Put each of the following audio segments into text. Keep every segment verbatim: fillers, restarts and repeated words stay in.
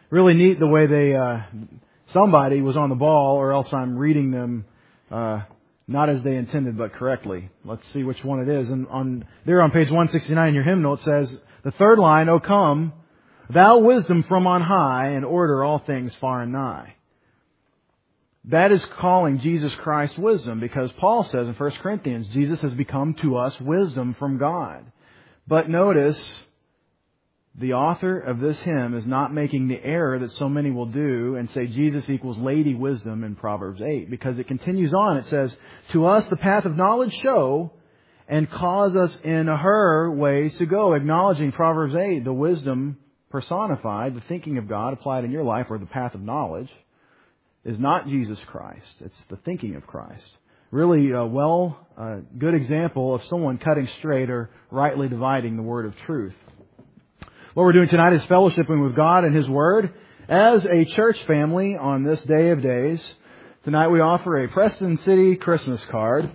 really neat the way they, uh, somebody was on the ball, or else I'm reading them, uh, not as they intended, but correctly. Let's see which one it is. And on, there on page one sixty-nine in your hymnal, it says, the third line, O come, thou wisdom from on high, and order all things far and nigh. That is calling Jesus Christ wisdom, because Paul says in First Corinthians, Jesus has become to us wisdom from God. But notice, the author of this hymn is not making the error that so many will do and say Jesus equals Lady Wisdom in Proverbs eight, because it continues on. It says, to us the path of knowledge show, and cause us in her ways to go. Acknowledging Proverbs eight, the wisdom personified, the thinking of God applied in your life, or the path of knowledge, is not Jesus Christ. It's the thinking of Christ. Really a well, uh, good example of someone cutting straight or rightly dividing the word of truth. What we're doing tonight is fellowshipping with God and His Word as a church family on this day of days. Tonight we offer a Preston City Christmas card.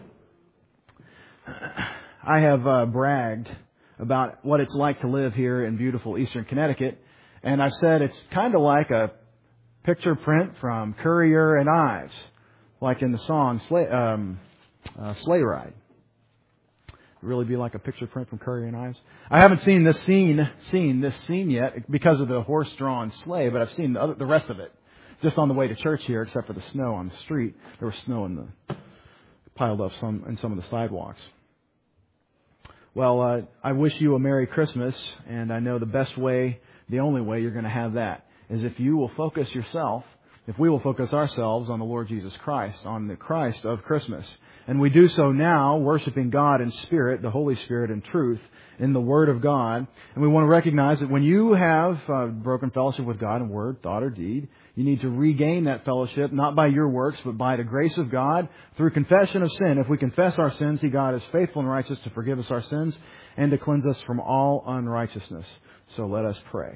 I have uh, bragged about what it's like to live here in beautiful Eastern Connecticut, and I've said it's kind of like a picture print from Currier and Ives, like in the song Sleigh, um, uh, Sleigh Ride. Really be like a picture print from Currier and Ives. I haven't seen this scene, seen this scene yet because of the horse-drawn sleigh, but I've seen the, other, the rest of it just on the way to church here, except for the snow on the street. There was snow in the piled up some in some of the sidewalks. Well, uh, I wish you a Merry Christmas, and I know the best way, the only way you're going to have that, is if you will focus yourself, if we will focus ourselves on the Lord Jesus Christ, on the Christ of Christmas. And we do so now, worshiping God in spirit, the Holy Spirit in truth, in the Word of God. And we want to recognize that when you have uh, broken fellowship with God in word, thought, or deed, you need to regain that fellowship, not by your works, but by the grace of God, through confession of sin. If we confess our sins, He, God, is faithful and righteous to forgive us our sins and to cleanse us from all unrighteousness. So let us pray.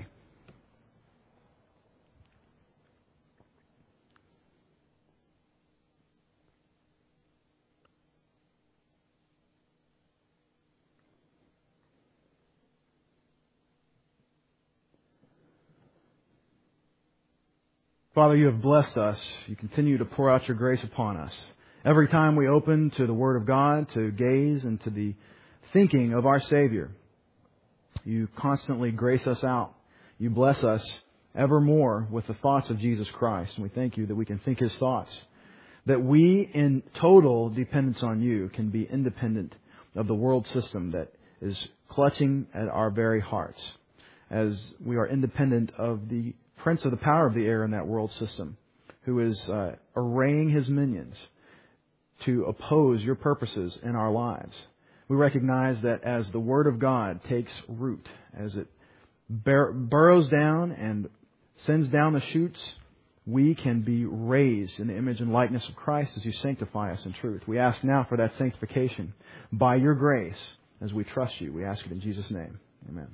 Father, You have blessed us. You continue to pour out Your grace upon us. Every time we open to the Word of God, to gaze into the thinking of our Savior, You constantly grace us out. You bless us evermore with the thoughts of Jesus Christ. And we thank You that we can think His thoughts. That we, in total dependence on You, can be independent of the world system that is clutching at our very hearts. As we are independent of the prince of the power of the air in that world system, who is uh, arraying his minions to oppose Your purposes in our lives. We recognize that as the Word of God takes root, as it bur- burrows down and sends down the shoots, we can be raised in the image and likeness of Christ as You sanctify us in truth. We ask now for that sanctification by Your grace as we trust You. We ask it in Jesus' name. Amen.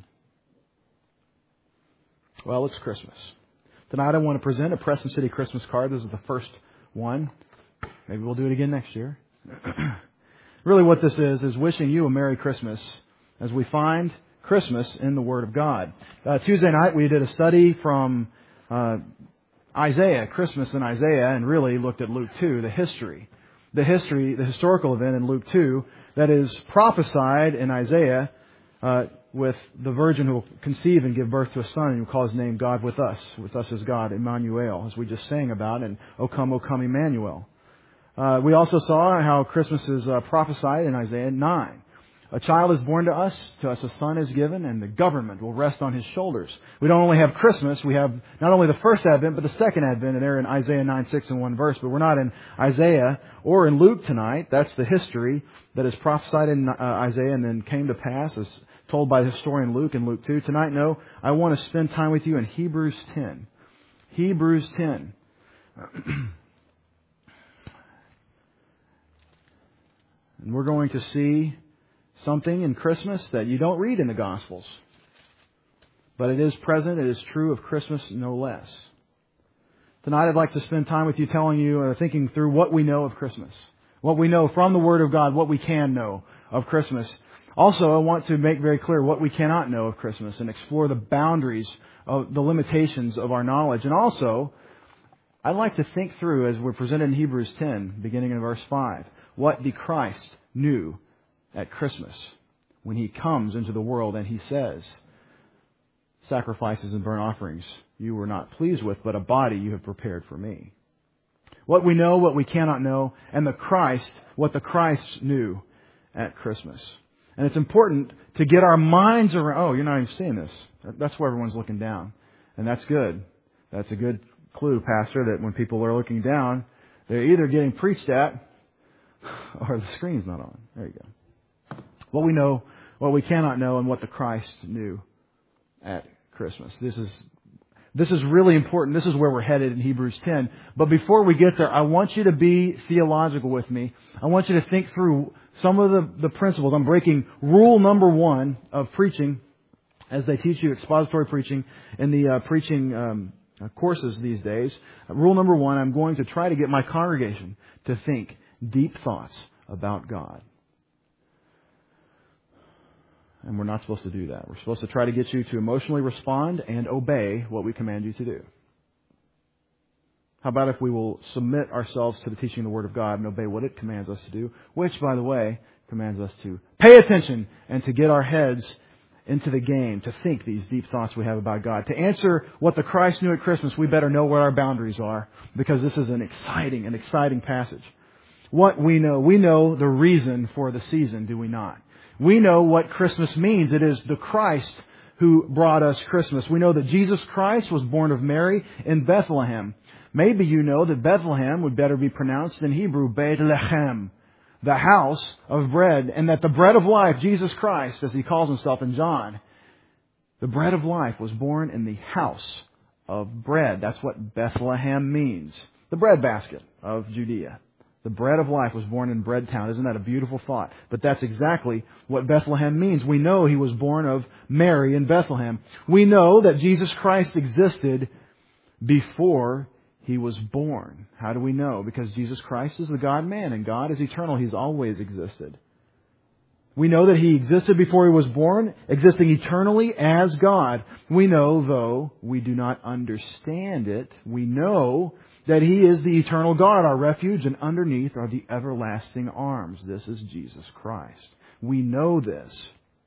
Well, it's Christmas. Tonight I want to present a Preston City Christmas card. This is the first one. Maybe we'll do it again next year. Really what this is, is wishing you a Merry Christmas as we find Christmas in the Word of God. Uh, Tuesday night we did a study from uh, Isaiah, Christmas in Isaiah, and really looked at Luke two, the history. The history, the historical event in Luke two that is prophesied in Isaiah uh, with the virgin who will conceive and give birth to a son, and who will call His name God with us. With us is God, Emmanuel, as we just sang about, and O come, O come, Emmanuel. Uh, we also saw how Christmas is uh, prophesied in Isaiah nine. A child is born to us, to us a son is given, and the government will rest on His shoulders. We don't only have Christmas, we have not only the first Advent, but the second Advent, and they're in Isaiah nine, six in one verse. But we're not in Isaiah or in Luke tonight. That's the history that is prophesied in uh, Isaiah and then came to pass as told by the historian Luke in Luke two. Tonight, no, I want to spend time with you in Hebrews ten. Hebrews ten. And we're going to see something in Christmas that you don't read in the Gospels. But it is present, it is true of Christmas no less. Tonight I'd like to spend time with you telling you, uh, thinking through what we know of Christmas. What we know from the Word of God, what we can know of Christmas. Also, I want to make very clear what we cannot know of Christmas and explore the boundaries of the limitations of our knowledge. And also, I'd like to think through, as we're presented in Hebrews ten, beginning in verse five, what the Christ knew at Christmas when He comes into the world and He says, sacrifices and burnt offerings you were not pleased with, but a body you have prepared for me. What we know, what we cannot know, and the Christ, what the Christ knew at Christmas. And it's important to get our minds around, oh, you're not even seeing this. That's where everyone's looking down. And that's good. That's a good clue, Pastor, that when people are looking down, they're either getting preached at or the screen's not on. There you go. What we know, what we cannot know, and what the Christ knew at Christmas. This is This is really important. This is where we're headed in Hebrews ten. But before we get there, I want you to be theological with me. I want you to think through some of the, the principles. I'm breaking rule number one of preaching, as they teach you expository preaching in the uh, preaching um, courses these days. Rule number one, I'm going to try to get my congregation to think deep thoughts about God. And we're not supposed to do that. We're supposed to try to get you to emotionally respond and obey what we command you to do. How about if we will submit ourselves to the teaching of the Word of God and obey what it commands us to do, which, by the way, commands us to pay attention and to get our heads into the game, to think these deep thoughts we have about God. To answer what the Christ knew at Christmas, we better know where our boundaries are, because this is an exciting, an exciting passage. What we know, we know the reason for the season, do we not? We know what Christmas means. It is the Christ who brought us Christmas. We know that Jesus Christ was born of Mary in Bethlehem. Maybe you know that Bethlehem would better be pronounced in Hebrew, Beit Lechem, the house of bread, and that the bread of life, Jesus Christ, as He calls Himself in John, the bread of life was born in the house of bread. That's what Bethlehem means. The bread basket of Judea. The bread of life was born in Bread Town. Isn't that a beautiful thought? But that's exactly what Bethlehem means. We know He was born of Mary in Bethlehem. We know that Jesus Christ existed before He was born. How do we know? Because Jesus Christ is the God-man, and God is eternal. He's always existed. We know that He existed before He was born, existing eternally as God. We know, though we do not understand it, we know that He is the eternal God, our refuge, and underneath are the everlasting arms. This is Jesus Christ. We know this.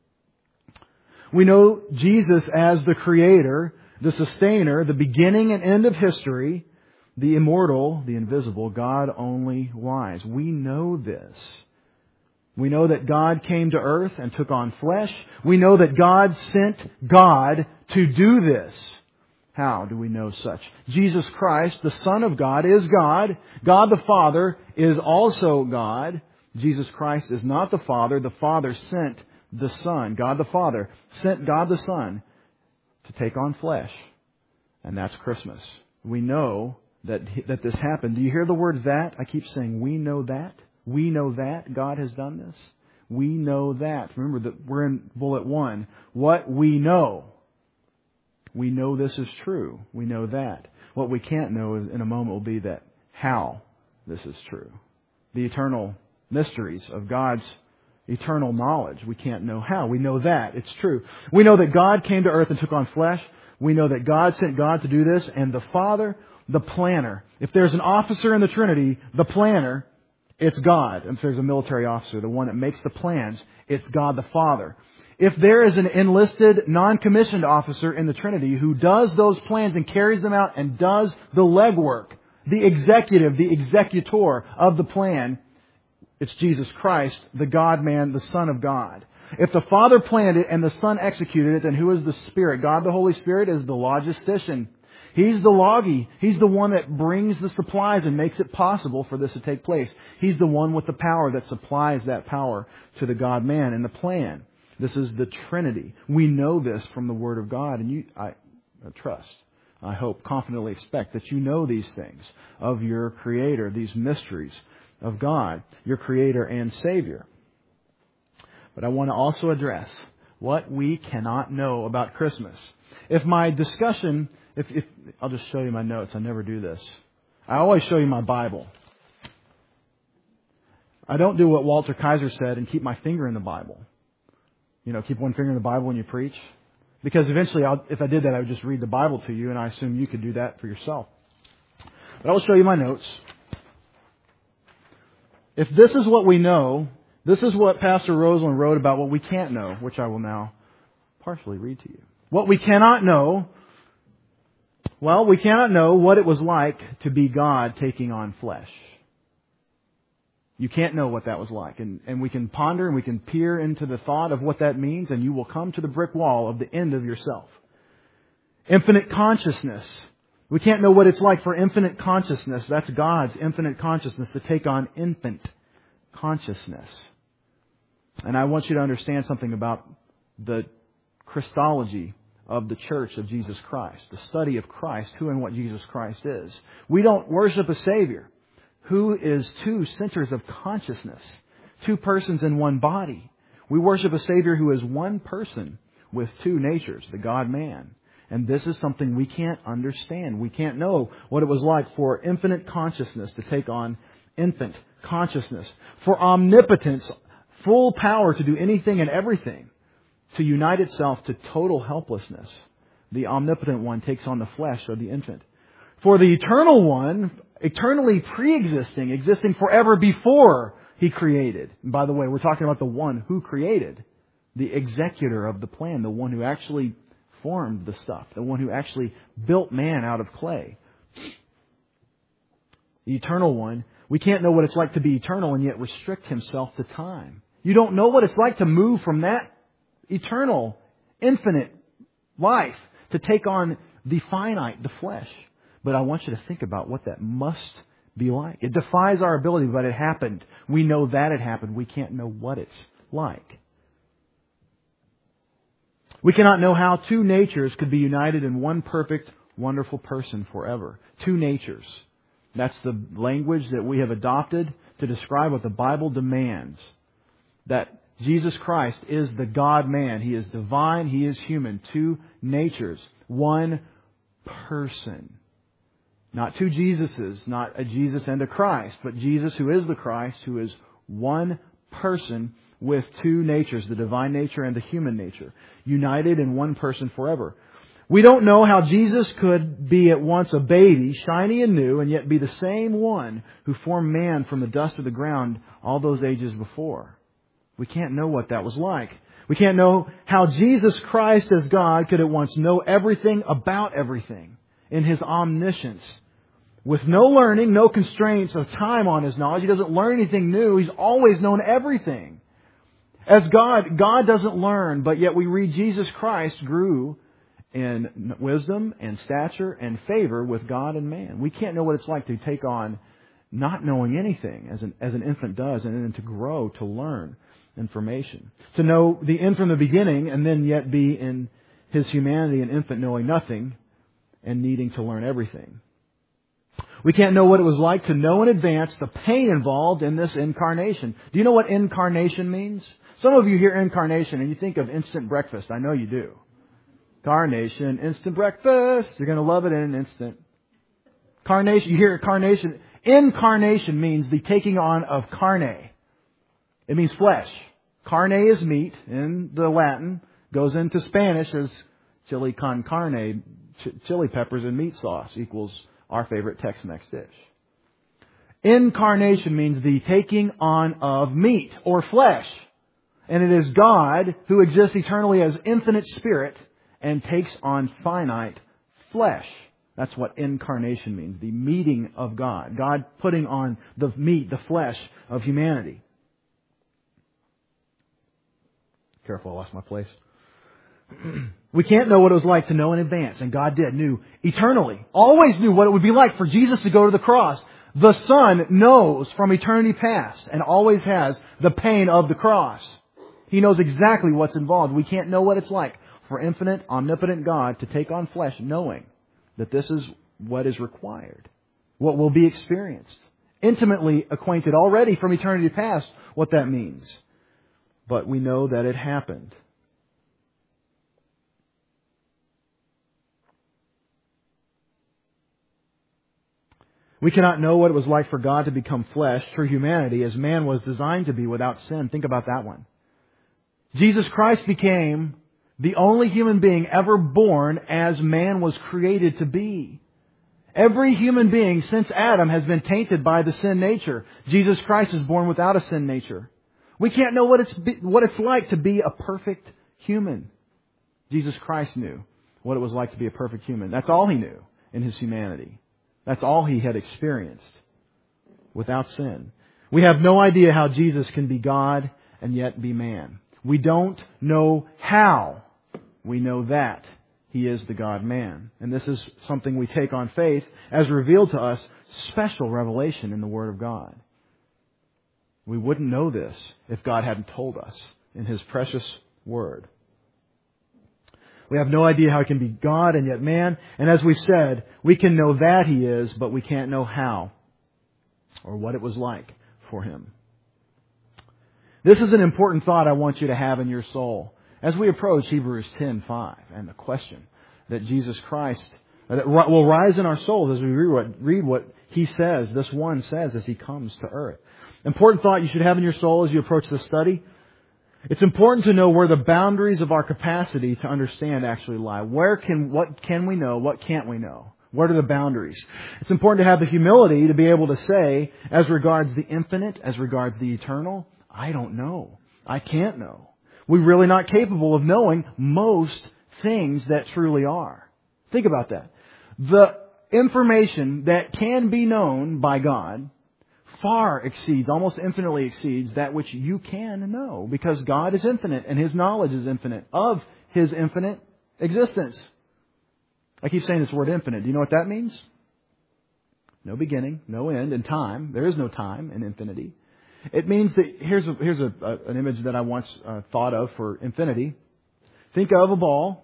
We know Jesus as the Creator, the Sustainer, the beginning and end of history, the immortal, the invisible, God only wise. We know this. We know that God came to earth and took on flesh. We know that God sent God to do this. How do we know such? Jesus Christ, the Son of God, is God. God the Father is also God. Jesus Christ is not the Father. The Father sent the Son. God the Father sent God the Son to take on flesh. And that's Christmas. We know that, that this happened. Do you hear the word that? I keep saying we know that. We know that God has done this. We know that. Remember that we're in bullet one. What we know. We know this is true. We know that. What we can't know is, in a moment, will be that how this is true. The eternal mysteries of God's eternal knowledge. We can't know how. We know that. It's true. We know that God came to earth and took on flesh. We know that God sent God to do this. And the Father, the planner. If there's an officer in the Trinity, the planner, it's God. And if there's a military officer, the one that makes the plans, it's God the Father. If there is an enlisted, non-commissioned officer in the Trinity who does those plans and carries them out and does the legwork, the executive, the executor of the plan, it's Jesus Christ, the God-man, the Son of God. If the Father planned it and the Son executed it, then who is the Spirit? God the Holy Spirit is the logistician. He's the logi. He's the one that brings the supplies and makes it possible for this to take place. He's the one with the power that supplies that power to the God-man and the plan. This is the Trinity. We know this from the Word of God, and you, I, I trust, I hope, confidently expect that you know these things of your Creator, these mysteries of God, your Creator and Savior. But I want to also address what we cannot know about Christmas. If my discussion, if, if I'll just show you my notes. I never do this. I always show you my Bible. I don't do what Walter Kaiser said and keep my finger in the Bible. you know, keep one finger in the Bible when you preach? Because eventually, I'll, if I did that, I would just read the Bible to you, and I assume you could do that for yourself. But I will show you my notes. If this is what we know, this is what Pastor Roseland wrote about what we can't know, which I will now partially read to you. What we cannot know, well, we cannot know what it was like to be God taking on flesh. You can't know what that was like. And, and we can ponder and we can peer into the thought of what that means, and you will come to the brick wall of the end of yourself. Infinite consciousness. We can't know what it's like for infinite consciousness. That's God's infinite consciousness to take on infant consciousness. And I want you to understand something about the Christology of the Church of Jesus Christ. The study of Christ, who and what Jesus Christ is. We don't worship a Savior who is two centers of consciousness, two persons in one body. We worship a Savior who is one person with two natures, the God-man. And this is something we can't understand. We can't know what it was like for infinite consciousness to take on infant consciousness. For omnipotence, full power to do anything and everything, to unite itself to total helplessness. The omnipotent one takes on the flesh of the infant. For the eternal one, eternally pre-existing, existing forever before He created. And by the way, we're talking about the one who created, the executor of the plan, the one who actually formed the stuff, the one who actually built man out of clay. The eternal one, we can't know what it's like to be eternal and yet restrict Himself to time. You don't know what it's like to move from that eternal, infinite life to take on the finite, the flesh. But I want you to think about what that must be like. It defies our ability, but it happened. We know that it happened. We can't know what it's like. We cannot know how two natures could be united in one perfect, wonderful person forever. Two natures. That's the language that we have adopted to describe what the Bible demands. That Jesus Christ is the God-man. He is divine. He is human. Two natures. One person. Not two Jesuses, not a Jesus and a Christ, but Jesus who is the Christ, who is one person with two natures, the divine nature and the human nature, united in one person forever. We don't know how Jesus could be at once a baby, shiny and new, and yet be the same one who formed man from the dust of the ground all those ages before. We can't know what that was like. We can't know how Jesus Christ as God could at once know everything about everything in His omniscience. With no learning, no constraints of time on His knowledge. He doesn't learn anything new. He's always known everything. As God, God doesn't learn, but yet we read Jesus Christ grew in wisdom and stature and favor with God and man. We can't know what it's like to take on not knowing anything as an, as an infant does, and then to grow, to learn information. To know the end from the beginning and then yet be in His humanity an infant knowing nothing and needing to learn everything. We can't know what it was like to know in advance the pain involved in this incarnation. Do you know what incarnation means? Some of you hear incarnation and you think of instant breakfast. I know you do. Carnation, instant breakfast. You're going to love it in an instant. Carnation, you hear carnation. Incarnation means the taking on of carne. It means flesh. Carne is meat in the Latin. Goes into Spanish as chili con carne, ch- chili peppers and meat sauce equals our favorite Tex-Mex dish. Incarnation means the taking on of meat or flesh. And it is God who exists eternally as infinite spirit and takes on finite flesh. That's what incarnation means. The meeting of God. God putting on the meat, the flesh of humanity. Careful, I lost my place. We can't know what it was like to know in advance. And God did, knew eternally. Always knew what it would be like for Jesus to go to the cross. The Son knows from eternity past and always has the pain of the cross. He knows exactly what's involved. We can't know what it's like for infinite, omnipotent God to take on flesh knowing that this is what is required, what will be experienced. Intimately acquainted already from eternity past what that means. But we know that it happened. We cannot know what it was like for God to become flesh through humanity as man was designed to be without sin. Think about that one. Jesus Christ became the only human being ever born as man was created to be. Every human being since Adam has been tainted by the sin nature. Jesus Christ is born without a sin nature. We can't know what it's what it's like to be a perfect human. Jesus Christ knew what it was like to be a perfect human. That's all He knew in His humanity. That's all He had experienced without sin. We have no idea how Jesus can be God and yet be man. We don't know how. We know that He is the God-man. And this is something we take on faith as revealed to us, special revelation in the Word of God. We wouldn't know this if God hadn't told us in His precious Word. We have no idea how He can be God and yet man. And as we've said, we can know that He is, but we can't know how or what it was like for Him. This is an important thought I want you to have in your soul as we approach Hebrews ten five and the question that Jesus Christ that will rise in our souls as we read what, read what He says, this one says as He comes to earth. Important thought you should have in your soul as you approach this study. It's important to know where the boundaries of our capacity to understand actually lie. Where can, what can we know? What can't we know? What are the boundaries? It's important to have the humility to be able to say, as regards the infinite, as regards the eternal, I don't know. I can't know. We're really not capable of knowing most things that truly are. Think about that. The information that can be known by God far exceeds, almost infinitely exceeds that which you can know, because God is infinite and His knowledge is infinite of His infinite existence. I keep saying this word infinite. Do you know what that means? No beginning, no end, and time. There is no time in infinity. It means that, here's a, here's a, a, an image that I once uh, thought of for infinity. Think of a ball,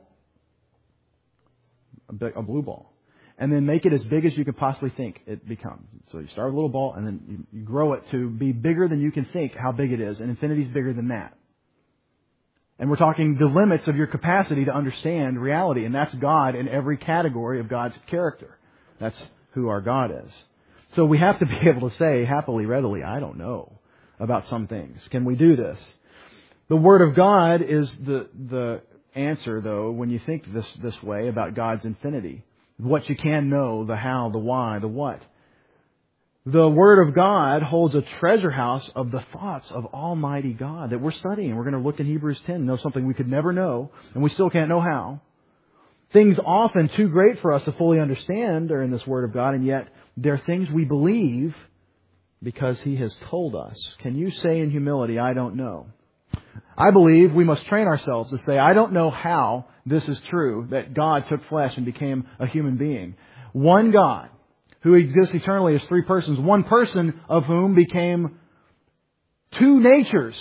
a, a blue ball, and then make it as big as you could possibly think it becomes. So you start with a little ball, and then you, you grow it to be bigger than you can think how big it is, and infinity is bigger than that. And we're talking the limits of your capacity to understand reality, and that's God in every category of God's character. That's who our God is. So we have to be able to say happily, readily, I don't know about some things. Can we do this? The Word of God is the the answer, though, when you think this this way about God's infinity. What you can know, the how, the why, the what. The Word of God holds a treasure house of the thoughts of Almighty God that we're studying. We're going to look in Hebrews ten, know something we could never know, and we still can't know how. Things often too great for us to fully understand are in this Word of God, and yet they're things we believe because He has told us. Can you say in humility, I don't know? I believe we must train ourselves to say, I don't know how this is true, that God took flesh and became a human being. One God who exists eternally as three persons, one person of whom became two natures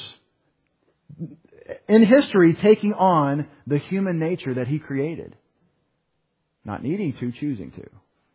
in history, taking on the human nature that He created. Not needing to, choosing to.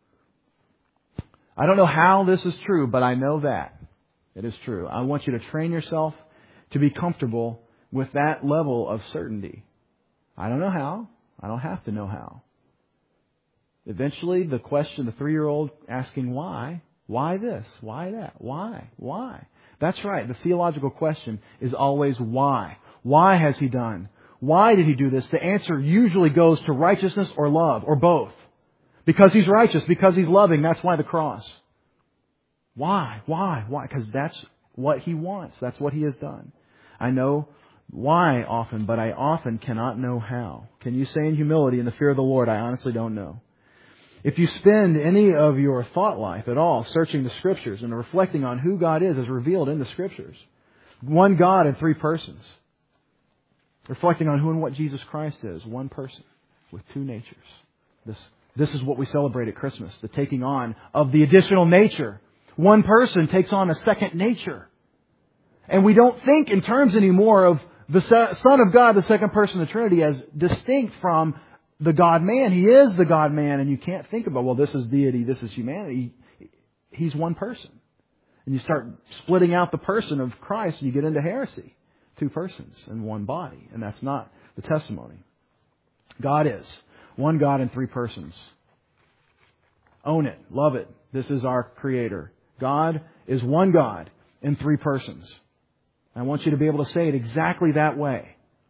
I don't know how this is true, but I know that it is true. I want you to train yourself to be comfortable with that level of certainty. I don't know how. I don't have to know how. Eventually, the question, the three-year-old asking why, why this, why that, why, why? That's right. The theological question is always why. Why has He done? Why did He do this? The answer usually goes to righteousness or love, or both. Because He's righteous, because He's loving, that's why the cross. Why? Why? Why? Because that's what He wants. That's what He has done. I know why often, but I often cannot know how. Can you say in humility, in the fear of the Lord, I honestly don't know? If you spend any of your thought life at all searching the Scriptures and reflecting on who God is as revealed in the Scriptures, one God in three persons, reflecting on who and what Jesus Christ is, one person with two natures. This This is what we celebrate at Christmas, the taking on of the additional nature. One person takes on a second nature. And we don't think in terms anymore of the Son of God, the second person of the Trinity, as distinct from the God-man. He is the God-man, and you can't think about, well, this is deity, this is humanity. He's one person. And you start splitting out the person of Christ, and you get into heresy. Two persons in one body. And that's not the testimony. God is one God in three persons. Own it. Love it. This is our Creator. God is one God in three persons. I want you to be able to say it exactly that way.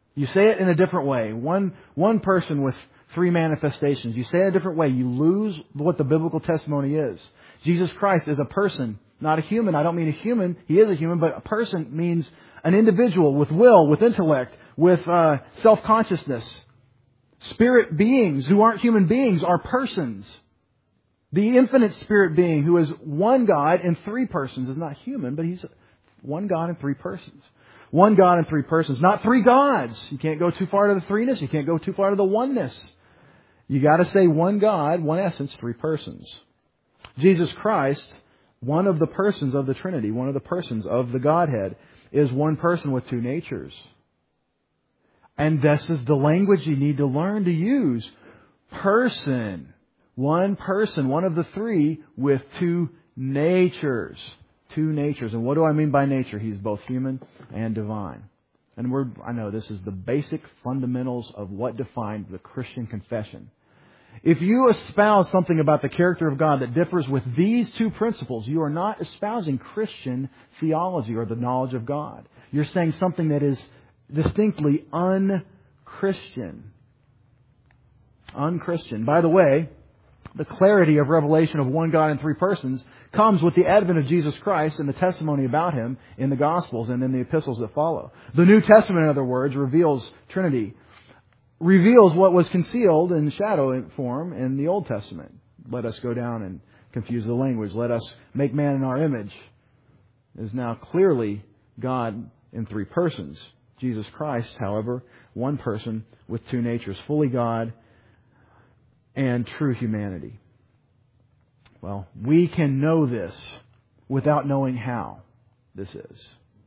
You say it in a different way. One, one person with three manifestations. You say it a different way. You lose what the biblical testimony is. Jesus Christ is a person, not a human. I don't mean a human. He is a human, but a person means an individual with will, with intellect, with uh, self-consciousness. Spirit beings who aren't human beings are persons. The infinite spirit being who is one God in three persons is not human, but He's one God in three persons. One God in three persons, not three gods. You can't go too far to the threeness. You can't go too far to the oneness. You got to say one God, one essence, three persons. Jesus Christ, one of the persons of the Trinity, one of the persons of the Godhead, is one person with two natures. And this is the language you need to learn to use. Person. One person, one of the three with two natures. Two natures. And what do I mean by nature? He's both human and divine. And we're, I know this is the basic fundamentals of what defines the Christian confession. If you espouse something about the character of God that differs with these two principles, you are not espousing Christian theology or the knowledge of God. You're saying something that is distinctly un-Christian. Un-Christian. By the way, the clarity of revelation of one God in three persons comes with the advent of Jesus Christ and the testimony about Him in the Gospels and in the epistles that follow. The New Testament, in other words, reveals Trinity, reveals what was concealed in shadow form in the Old Testament. Let us go down and confuse the language. Let us make man in our image. Is now clearly God in three persons. Jesus Christ, however, one person with two natures, fully God and true humanity. Well, we can know this without knowing how this is.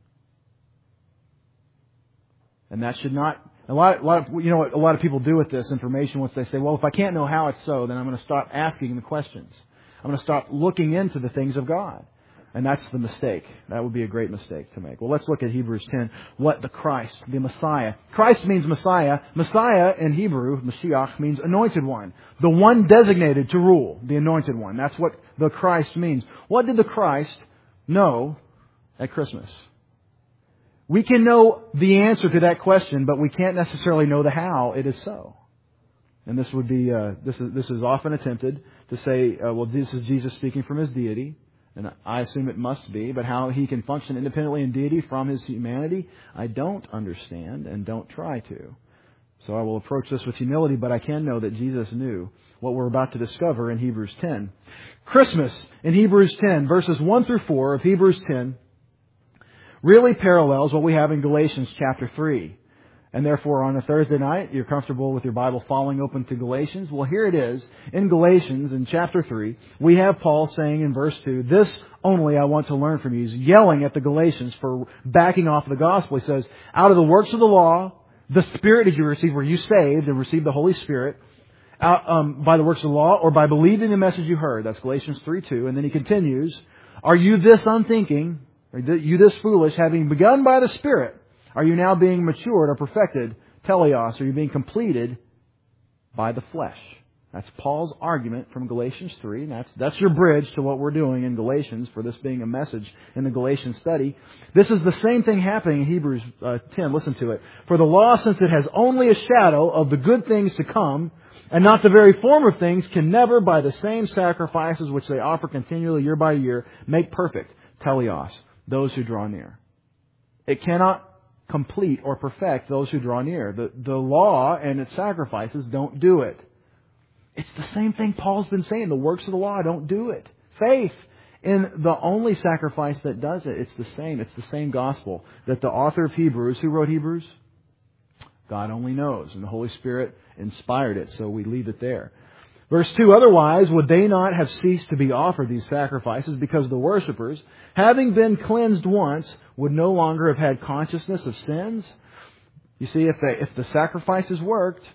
And that should not, a lot, a lot of, you know what a lot of people do with this information once they say, well, if I can't know how it's so, then I'm going to stop asking the questions. I'm going to stop looking into the things of God. And that's the mistake. That would be a great mistake to make. Well, let's look at Hebrews ten. What the Christ, the Messiah. Christ means Messiah. Messiah in Hebrew, Mashiach, means anointed one. The one designated to rule. The anointed one. That's what the Christ means. What did the Christ know at Christmas? We can know the answer to that question, but we can't necessarily know the how it is so. And this would be, uh, this is, this is often attempted to say, uh, well, this is Jesus speaking from His deity. And I assume it must be, but how He can function independently in deity from His humanity, I don't understand and don't try to. So I will approach this with humility, but I can know that Jesus knew what we're about to discover in Hebrews ten. Christmas in Hebrews ten, verses one through four of Hebrews ten, really parallels what we have in Galatians chapter three. And therefore, on a Thursday night, you're comfortable with your Bible falling open to Galatians? Well, here it is. In Galatians, in chapter three, we have Paul saying in verse two, this only I want to learn from you. He's yelling at the Galatians for backing off the gospel. He says, out of the works of the law, the Spirit did you receive, were you saved and received the Holy Spirit out, um, by the works of the law or by believing the message you heard? That's Galatians three two. And then he continues, are you this unthinking, are you this foolish, having begun by the Spirit? Are you now being matured or perfected, teleos? Are you being completed by the flesh? That's Paul's argument from Galatians three. And that's, that's your bridge to what we're doing in Galatians for this being a message in the Galatians study. This is the same thing happening in Hebrews uh, ten. Listen to it. For the law, since it has only a shadow of the good things to come, and not the very form of things, can never, by the same sacrifices which they offer continually year by year, make perfect, teleos, those who draw near. It cannot complete or perfect those who draw near. The, the law and its sacrifices don't do it. It's the same thing Paul's been saying. The works of the law don't do it. Faith in the only sacrifice that does it. It's the same. It's the same gospel that the author of Hebrews, who wrote Hebrews? God only knows. And the Holy Spirit inspired it. So we leave it there. Verse two, otherwise would they not have ceased to be offered these sacrifices, because the worshippers, having been cleansed once, would no longer have had consciousness of sins? You see, if they, if the sacrifices worked,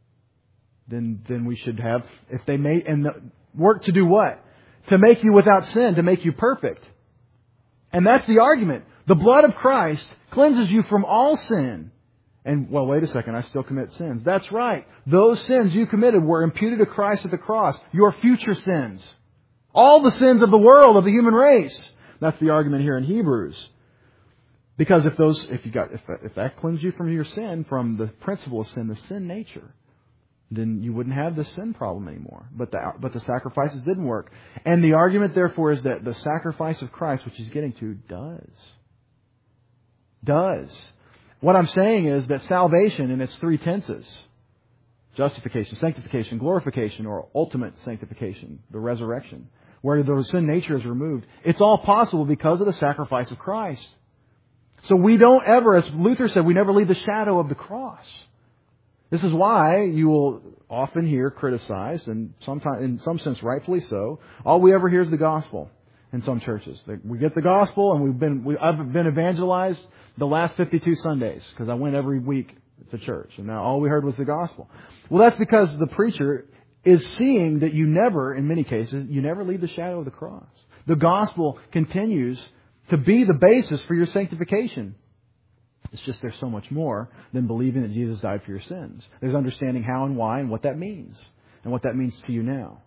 then then we should have, if they made, and the, work to do what? To make you without sin, to make you perfect. And that's the argument. The blood of Christ cleanses you from all sin. And, well, wait a second, I still commit sins. That's right. Those sins you committed were imputed to Christ at the cross. Your future sins. All the sins of the world, of the human race. That's the argument here in Hebrews. Because if those, if you got, if that, if that cleansed you from your sin, from the principle of sin, the sin nature, then you wouldn't have the sin problem anymore. But the but the sacrifices didn't work. And the argument, therefore, is that the sacrifice of Christ, which he's getting to, does. Does. What I'm saying is that salvation in its three tenses, justification, sanctification, glorification, or ultimate sanctification, the resurrection, where the sin nature is removed, it's all possible because of the sacrifice of Christ. So we don't ever, as Luther said, we never leave the shadow of the cross. This is why you will often hear criticized, and sometimes, in some sense rightfully so, all we ever hear is the gospel in some churches. We get the gospel, and we've been, we, I've been evangelized the last fifty-two Sundays, because I went every week to church, and now all we heard was the gospel. Well, that's because the preacher is seeing that you never, in many cases, you never leave the shadow of the cross. The gospel continues to be the basis for your sanctification. It's just there's so much more than believing that Jesus died for your sins. There's understanding how and why and what that means, and what that means to you now.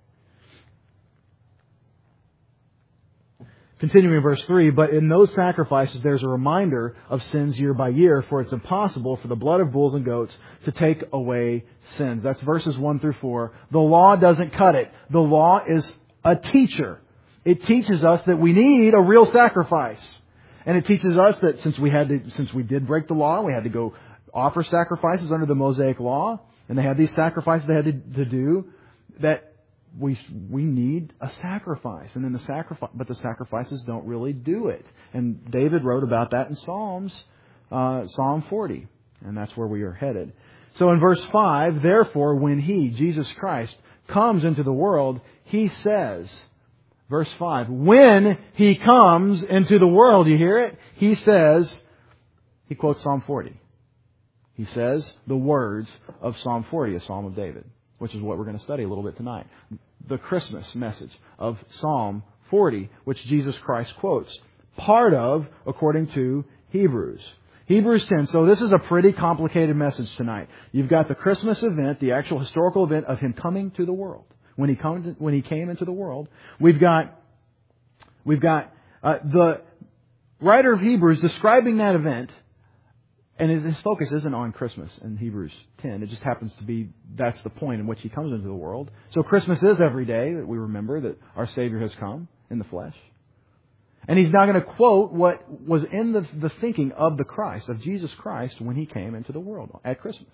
Continuing in verse three, but in those sacrifices there's a reminder of sins year by year, for it's impossible for the blood of bulls and goats to take away sins. That's verses one through four. The law doesn't cut it. The law is a teacher. It teaches us that we need a real sacrifice. And it teaches us that since we had to, since we did break the law, we had to go offer sacrifices under the Mosaic law, and they had these sacrifices they had to, to do, that we we need a sacrifice. And then the sacrifice, but the sacrifices don't really do it. And David wrote about that in Psalms, uh, Psalm forty, and that's where we are headed. So in verse five, therefore, when He, Jesus Christ, comes into the world, He says, verse five, when He comes into the world, you hear it? He says, he quotes Psalm forty. He says the words of Psalm forty, a Psalm of David, which is what we're going to study a little bit tonight. The Christmas message of Psalm forty, which Jesus Christ quotes. Part of, according to Hebrews. Hebrews ten. So this is a pretty complicated message tonight. You've got the Christmas event, the actual historical event of Him coming to the world. When he come, when he came into the world, we've got we've got uh, the writer of Hebrews describing that event, and his, his focus isn't on Christmas in Hebrews ten. It just happens to be that's the point in which He comes into the world. So Christmas is every day that we remember that our Savior has come in the flesh, and he's now going to quote what was in the, the thinking of the Christ, of Jesus Christ, when He came into the world at Christmas.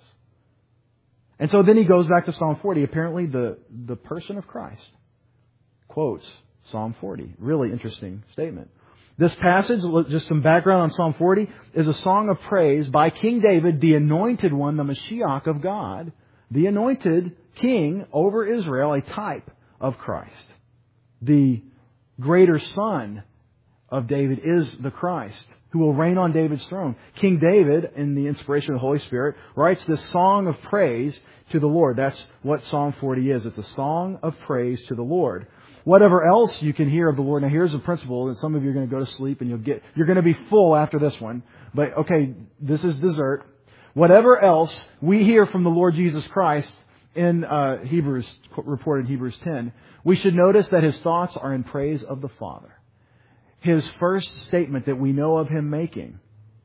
And so then he goes back to Psalm forty. Apparently the, the person of Christ quotes Psalm forty. Really interesting statement. This passage, just some background on Psalm forty, is a song of praise by King David, the anointed one, the Mashiach of God, the anointed king over Israel, a type of Christ. The greater son of David is the Christ, who will reign on David's throne. King David, in the inspiration of the Holy Spirit, writes this song of praise to the Lord. That's what Psalm forty is. It's a song of praise to the Lord. Whatever else you can hear of the Lord. Now here's a principle that some of you are going to go to sleep and you'll get, you're going to be full after this one. But okay, this is dessert. Whatever else we hear from the Lord Jesus Christ in uh, Hebrews, reported in Hebrews ten, we should notice that His thoughts are in praise of the Father. His first statement that we know of Him making,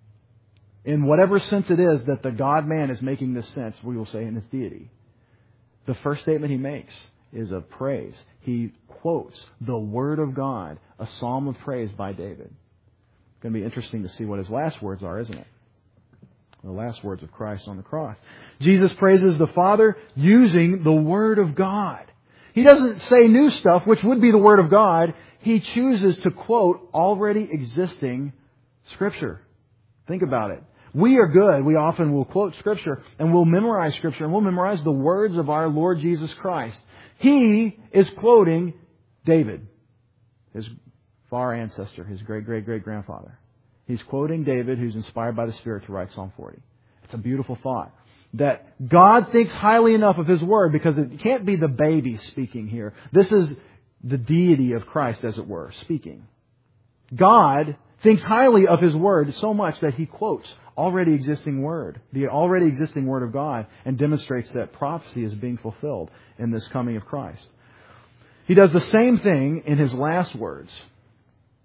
in whatever sense it is that the God-man is making this sense, we will say in His deity, the first statement He makes is of praise. He quotes the Word of God, a psalm of praise by David. It's going to be interesting to see what His last words are, isn't it? The last words of Christ on the cross. Jesus praises the Father using the Word of God. He doesn't say new stuff, which would be the Word of God. He chooses to quote already existing Scripture. Think about it. We are good. We often will quote Scripture and we'll memorize Scripture and we'll memorize the words of our Lord Jesus Christ. He is quoting David, his far ancestor, his great-great-great-grandfather. He's quoting David, who's inspired by the Spirit to write Psalm forty. It's a beautiful thought. That God thinks highly enough of His Word, because it can't be the baby speaking here. This is the deity of Christ, as it were, speaking. God thinks highly of His Word so much that He quotes already existing Word, the already existing Word of God, and demonstrates that prophecy is being fulfilled in this coming of Christ. He does the same thing in His last words.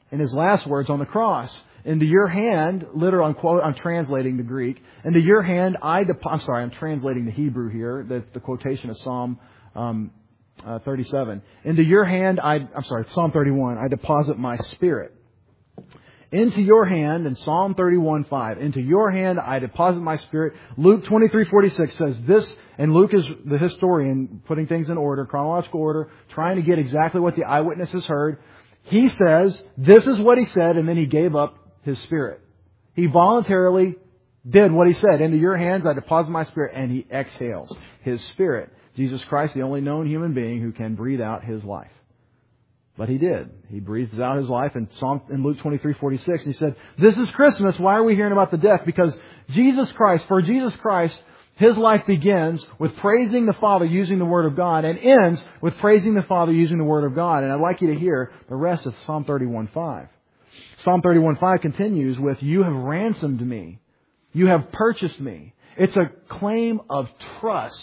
in His last words on the cross. Into your hand, literally, I'm, quote, I'm translating the Greek. Into your hand, I, dep- I'm sorry, I'm translating the Hebrew here. The, the quotation of Psalm um, uh, thirty-seven. Into your hand, I, I'm sorry, Psalm thirty-one, I deposit my spirit. Into your hand, in Psalm thirty-one five, into your hand I deposit my spirit. Luke twenty-three forty-six says this, and Luke is the historian, putting things in order, chronological order, trying to get exactly what the eyewitnesses heard. He says, this is what he said, and then he gave up his spirit. He voluntarily did what he said. Into your hands I deposit my spirit, and he exhales his spirit. Jesus Christ, the only known human being who can breathe out his life. But he did. He breathes out his life in Psalm in Luke twenty-three forty-six. And he said, this is Christmas. Why are we hearing about the death? Because Jesus Christ, for Jesus Christ, His life begins with praising the Father using the Word of God and ends with praising the Father using the Word of God. And I'd like you to hear the rest of Psalm thirty-one five. Psalm thirty-one five continues with, you have ransomed me. You have purchased me. It's a claim of trust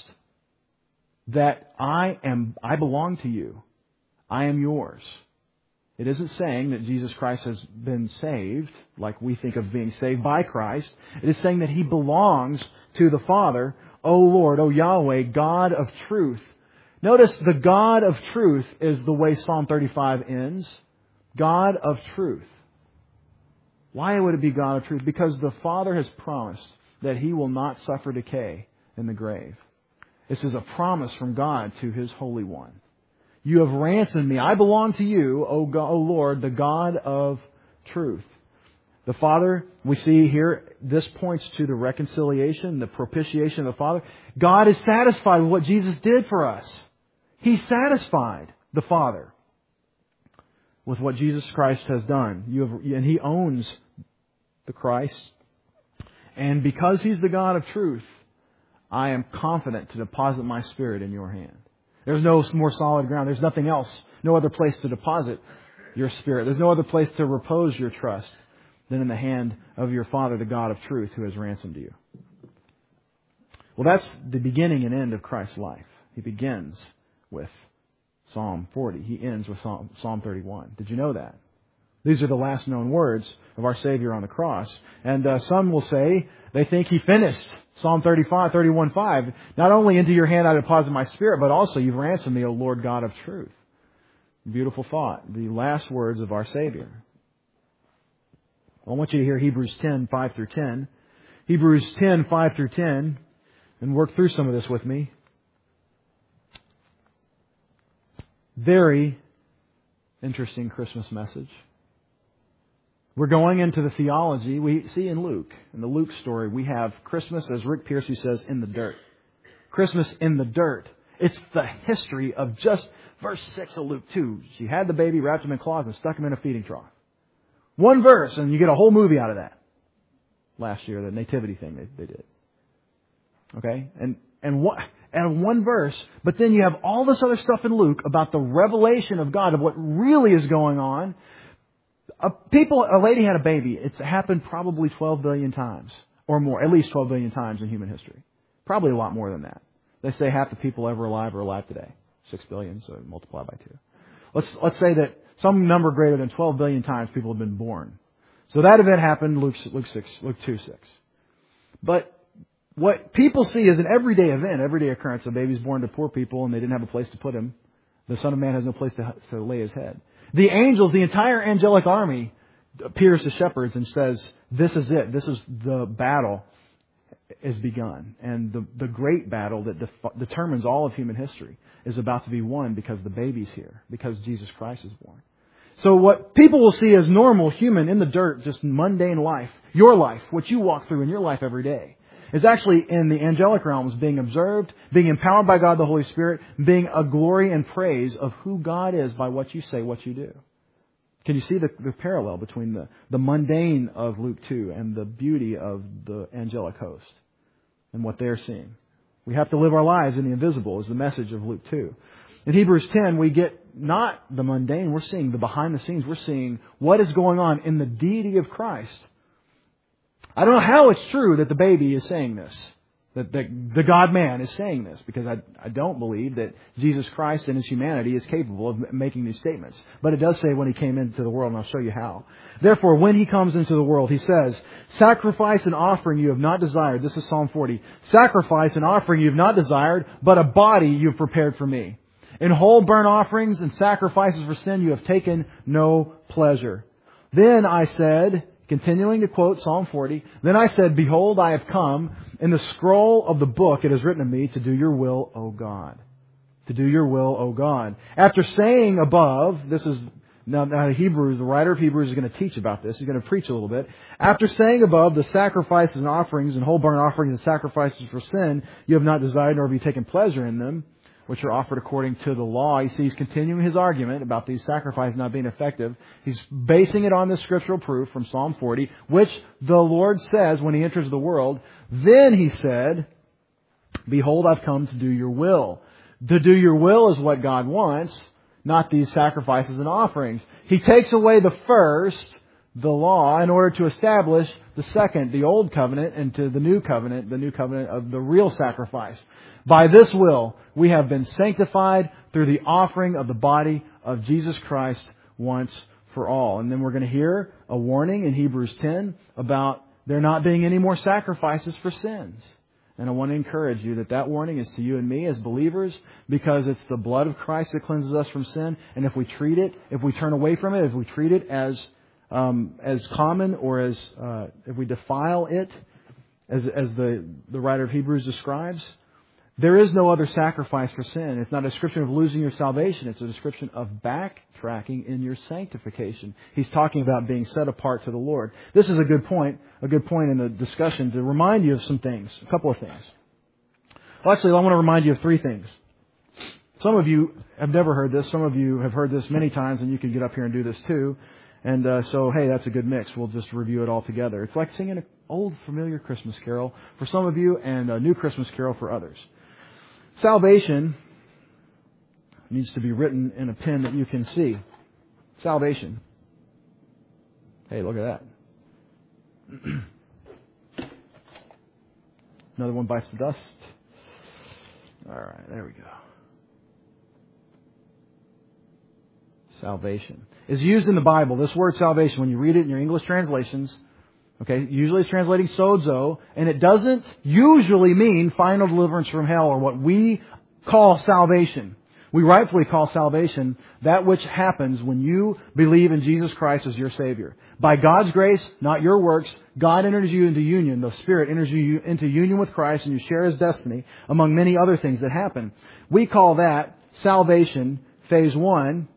that I am, I belong to you. I am yours. It isn't saying that Jesus Christ has been saved, like we think of being saved by Christ. It is saying that He belongs to the Father. O Lord, O Yahweh, God of truth. Notice the God of truth is the way Psalm thirty-five ends. God of truth. Why would it be God of truth? Because the Father has promised that He will not suffer decay in the grave. This is a promise from God to His Holy One. You have ransomed me. I belong to you, O God, O Lord, the God of truth. The Father, we see here, this points to the reconciliation, the propitiation of the Father. God is satisfied with what Jesus did for us. He's satisfied, the Father, with what Jesus Christ has done. You have, and He owns the Christ. And because He's the God of truth, I am confident to deposit my spirit in your hand. There's no more solid ground. There's nothing else. No other place to deposit your spirit. There's no other place to repose your trust than in the hand of your Father, the God of truth, who has ransomed you. Well, that's the beginning and end of Christ's life. He begins with Psalm forty. He ends with Psalm, Psalm thirty-one. Did you know that? These are the last known words of our Savior on the cross. And uh, some will say they think He finished Psalm thirty-five, thirty-one five. Not only into your hand I deposit my spirit, but also you've ransomed me, O Lord God of truth. Beautiful thought. The last words of our Savior. I want you to hear Hebrews ten, five through ten. Hebrews ten, five through ten. And work through some of this with me. Very interesting Christmas message. We're going into the theology. We see in Luke, in the Luke story, we have Christmas, as Rick Piercy says, in the dirt. Christmas in the dirt. It's the history of just verse six of Luke two. She had the baby, wrapped him in cloths, and stuck him in a feeding trough. One verse, and you get a whole movie out of that. Last year, the nativity thing they, they did. Okay? And, and what... And one verse, but then you have all this other stuff in Luke about the revelation of God, of what really is going on. A people, a lady had a baby. It's happened probably twelve billion times or more, at least twelve billion times in human history. Probably a lot more than that. They say half the people ever alive are alive today. Six billion, so multiply by two. Let's, let's say that some number greater than twelve billion times people have been born. So that event happened, Luke, Luke six, Luke two, six. But what people see is an everyday event, everyday occurrence. A baby's born to poor people and they didn't have a place to put him. The Son of Man has no place to, to lay His head. The angels, the entire angelic army appears to shepherds and says, this is it. This is the battle is begun. And the, the great battle that def- determines all of human history is about to be won because the baby's here, because Jesus Christ is born. So what people will see as normal, human, in the dirt, just mundane life, your life, what you walk through in your life every day, is actually in the angelic realms being observed, being empowered by God the Holy Spirit, being a glory and praise of who God is by what you say, what you do. Can you see the, the parallel between the, the mundane of Luke two and the beauty of the angelic host and what they're seeing? We have to live our lives in the invisible is the message of Luke two. In Hebrews ten, we get not the mundane. We're seeing the behind the scenes. We're seeing what is going on in the deity of Christ. I don't know how it's true that the baby is saying this. That the, the God-man is saying this, because I, I don't believe that Jesus Christ in His humanity is capable of making these statements. But it does say when He came into the world, and I'll show you how. Therefore, when He comes into the world, He says, sacrifice and offering you have not desired. This is Psalm forty. Sacrifice and offering you have not desired, but a body you have prepared for me. In whole burnt offerings and sacrifices for sin you have taken no pleasure. Then I said... Continuing to quote Psalm forty, then I said, behold, I have come. In the scroll of the book it is written of me to do your will, O God. To do your will, O God. After saying above, this is, now, now Hebrews, the writer of Hebrews is going to teach about this. He's going to preach a little bit. After saying above, the sacrifices and offerings and whole burnt offerings and sacrifices for sin, you have not desired nor have you taken pleasure in them, which are offered according to the law. You see, he's continuing his argument about these sacrifices not being effective. He's basing it on the scriptural proof from Psalm forty, which the Lord says when He enters the world. Then He said, behold, I've come to do your will. To do your will is what God wants, not these sacrifices and offerings. He takes away the first, the law, in order to establish the second, the old covenant, into the new covenant, the new covenant of the real sacrifice. By this will, we have been sanctified through the offering of the body of Jesus Christ once for all. And then we're going to hear a warning in Hebrews ten about there not being any more sacrifices for sins. And I want to encourage you that that warning is to you and me as believers, because it's the blood of Christ that cleanses us from sin. And if we treat it, if we turn away from it, if we treat it as um, as common, or as uh, if we defile it, as as the the writer of Hebrews describes, there is no other sacrifice for sin. It's not a description of losing your salvation. It's a description of backtracking in your sanctification. He's talking about being set apart to the Lord. This is a good point, a good point in the discussion to remind you of some things, a couple of things. Well, actually, I want to remind you of three things. Some of you have never heard this. Some of you have heard this many times, and you can get up here and do this too. And uh, so, hey, that's a good mix. We'll just review it all together. It's like singing an old, familiar Christmas carol for some of you and a new Christmas carol for others. Salvation needs to be written in a pen that you can see. Salvation. Hey, look at that. Another one bites the dust. All right, there we go. Salvation is used in the Bible. This word salvation, when you read it in your English translations, okay, usually it's translating sozo, and it doesn't usually mean final deliverance from hell, or what we call salvation. We rightfully call salvation that which happens when you believe in Jesus Christ as your Savior. By God's grace, not your works, God enters you into union. The Spirit enters you into union with Christ, and you share His destiny, among many other things that happen. We call that salvation, phase one,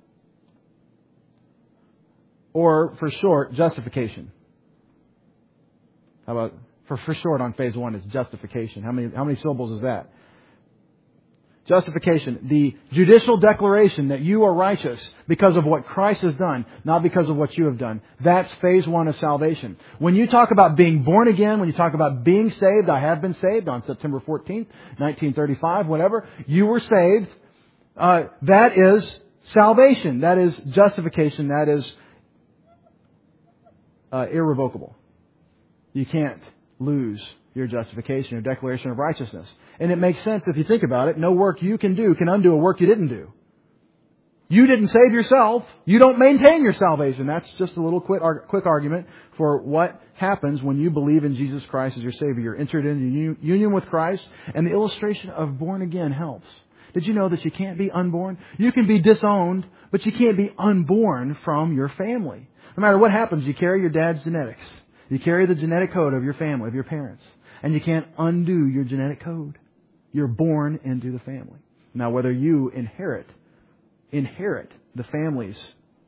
or for short, justification. How about, for, for short on phase one, it's justification. How many, how many syllables is that? Justification, the judicial declaration that you are righteous because of what Christ has done, not because of what you have done. That's phase one of salvation. When you talk about being born again, when you talk about being saved, I have been saved on September fourteenth, nineteen thirty-five, whatever, you were saved. Uh, that is salvation. That is justification. That is uh, irrevocable. You can't lose your justification, your declaration of righteousness. And it makes sense if you think about it. No work you can do can undo a work you didn't do. You didn't save yourself. You don't maintain your salvation. That's just a little quick, quick argument for what happens when you believe in Jesus Christ as your Savior. You're entered into union with Christ, and the illustration of born again helps. Did you know that you can't be unborn? You can be disowned, but you can't be unborn from your family. No matter what happens, you carry your dad's genetics. You carry the genetic code of your family, of your parents. And you can't undo your genetic code. You're born into the family. Now, whether you inherit, inherit the family's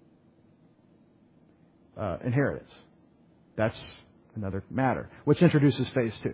uh, inheritance, that's another matter, which introduces phase two.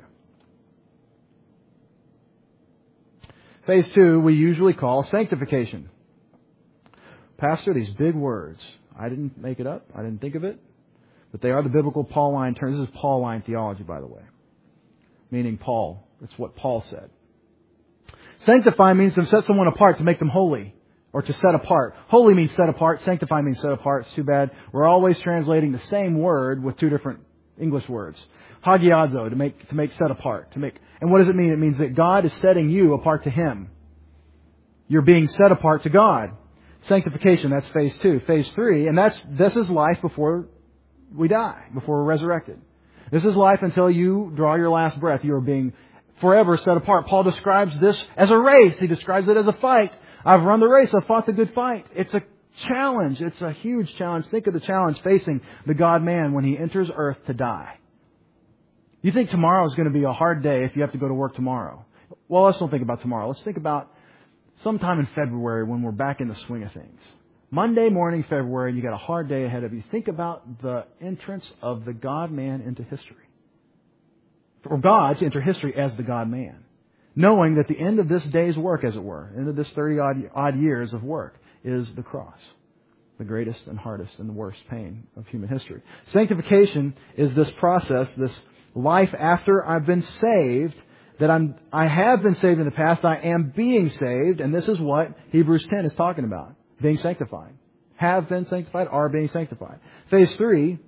Phase two, we usually call sanctification. Pastor, these big words. I didn't make it up. I didn't think of it. But they are the biblical Pauline terms. This is Pauline theology, by the way. Meaning Paul. It's what Paul said. Sanctify means to set someone apart, to make them holy. Or to set apart. Holy means set apart. Sanctify means set apart. It's too bad. We're always translating the same word with two different English words. Hagiazo, to make, to make set apart. To make And what does it mean? It means that God is setting you apart to Him. You're being set apart to God. Sanctification, that's phase two. Phase three, and that's this is life before we die, before we're resurrected. This is life until you draw your last breath. You are being forever set apart. Paul describes this as a race. He describes it as a fight. I've run the race. I've fought the good fight. It's a challenge. It's a huge challenge. Think of the challenge facing the God-man when He enters earth to die. You think tomorrow is going to be a hard day if you have to go to work tomorrow. Well, let's don't think about tomorrow. Let's think about sometime in February when we're back in the swing of things. Monday morning, February, and you got a hard day ahead of you. Think about the entrance of the God-man into history. For God to enter history as the God-man. Knowing that the end of this day's work, as it were, end of this thirty-odd odd years of work, is the cross. The greatest and hardest and the worst pain of human history. Sanctification is this process, this life after I've been saved, that I'm, I have been saved in the past, I am being saved, and this is what Hebrews ten is talking about. Being sanctified. Have been sanctified, are being sanctified. Phase three,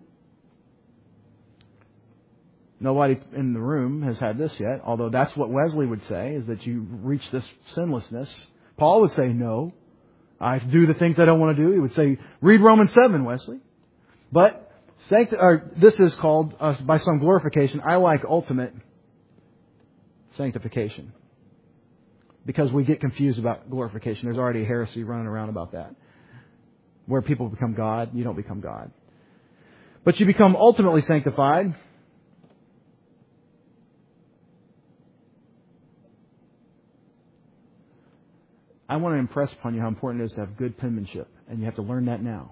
nobody in the room has had this yet, although that's what Wesley would say, is that you reach this sinlessness. Paul would say, no, I do the things I don't want to do. He would say, read Romans seven, Wesley. But sancti- or this is called, uh, by some, glorification. I like ultimate sanctification. Because we get confused about glorification. There's already a heresy running around about that. Where people become God, you don't become God. But you become ultimately sanctified. I want to impress upon you how important it is to have good penmanship. And you have to learn that now.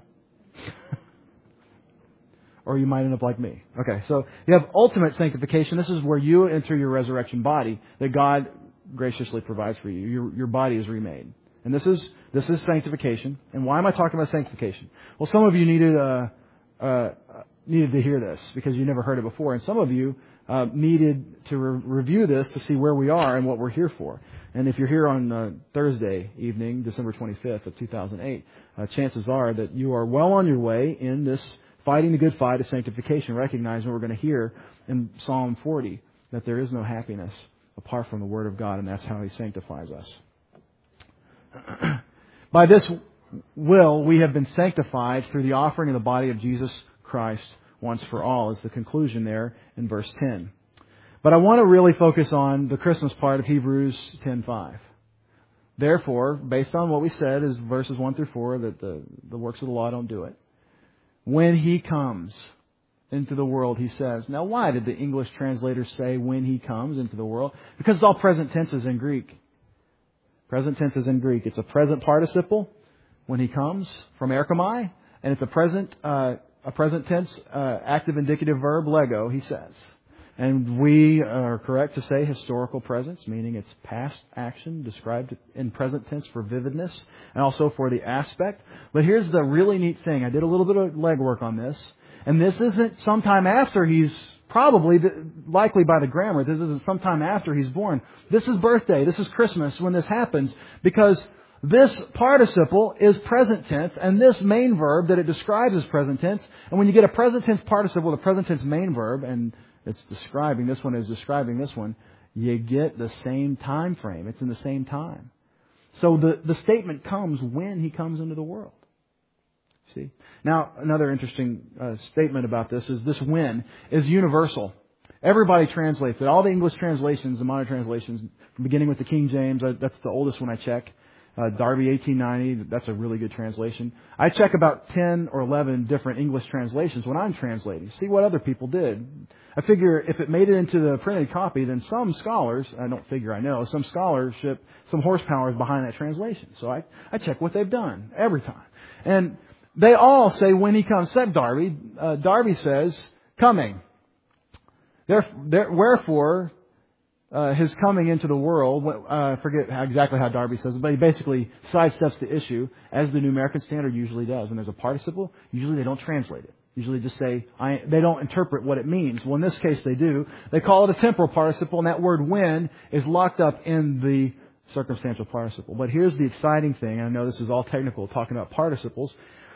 Or you might end up like me. Okay, so you have ultimate sanctification. This is where you enter your resurrection body that God graciously provides for you. Your, your body is remade. And this is this is sanctification. And why am I talking about sanctification? Well, some of you needed uh, uh, needed to hear this because you never heard it before. And some of you uh, needed to re- review this to see where we are and what we're here for. And if you're here on uh, Thursday evening, December twenty-fifth of two thousand eight, uh, chances are that you are well on your way in this fighting the good fight of sanctification, recognizing we're going to hear in Psalm forty that there is no happiness apart from the Word of God, and that's how He sanctifies us. By this will, we have been sanctified through the offering of the body of Jesus Christ once for all, is the conclusion there in verse ten. But I want to really focus on the Christmas part of Hebrews ten five. Therefore, based on what we said is verses one through four, that the, the works of the law don't do it. When He comes into the world, He says. Now, why did the English translators say when He comes into the world? Because it's all present tenses in Greek. Present tense is in Greek. It's a present participle when He comes from erchomai, and it's a present uh, a present tense uh, active indicative verb lego. He says, and we are correct to say historical presence, meaning it's past action described in present tense for vividness and also for the aspect. But here's the really neat thing. I did a little bit of legwork on this. And this isn't sometime after he's, probably, likely by the grammar, this isn't sometime after he's born. This is birthday, this is Christmas when this happens, because this participle is present tense, and this main verb that it describes is present tense. And when you get a present tense participle, the present tense main verb, and it's describing, this one is describing this one, you get the same time frame. It's in the same time. So the, the statement comes when He comes into the world. See? Now, another interesting uh, statement about this is this when is universal. Everybody translates it. All the English translations, the modern translations, beginning with the King James, uh, that's the oldest one I check. Uh, Darby eighteen ninety, that's a really good translation. I check about ten or eleven different English translations when I'm translating. See what other people did. I figure if it made it into the printed copy, then some scholars, I don't figure I know, some scholarship, some horsepower is behind that translation. So I, I check what they've done every time. And they all say when He comes, except Darby. Uh, Darby says, coming. There, there, wherefore, uh, His coming into the world, uh, I forget how, exactly how Darby says it, but he basically sidesteps the issue, as the New American Standard usually does. When there's a participle, usually they don't translate it. Usually just say, I, they don't interpret what it means. Well, in this case they do. They call it a temporal participle, and that word when is locked up in the circumstantial participle. But here's the exciting thing, and I know this is all technical, talking about participles.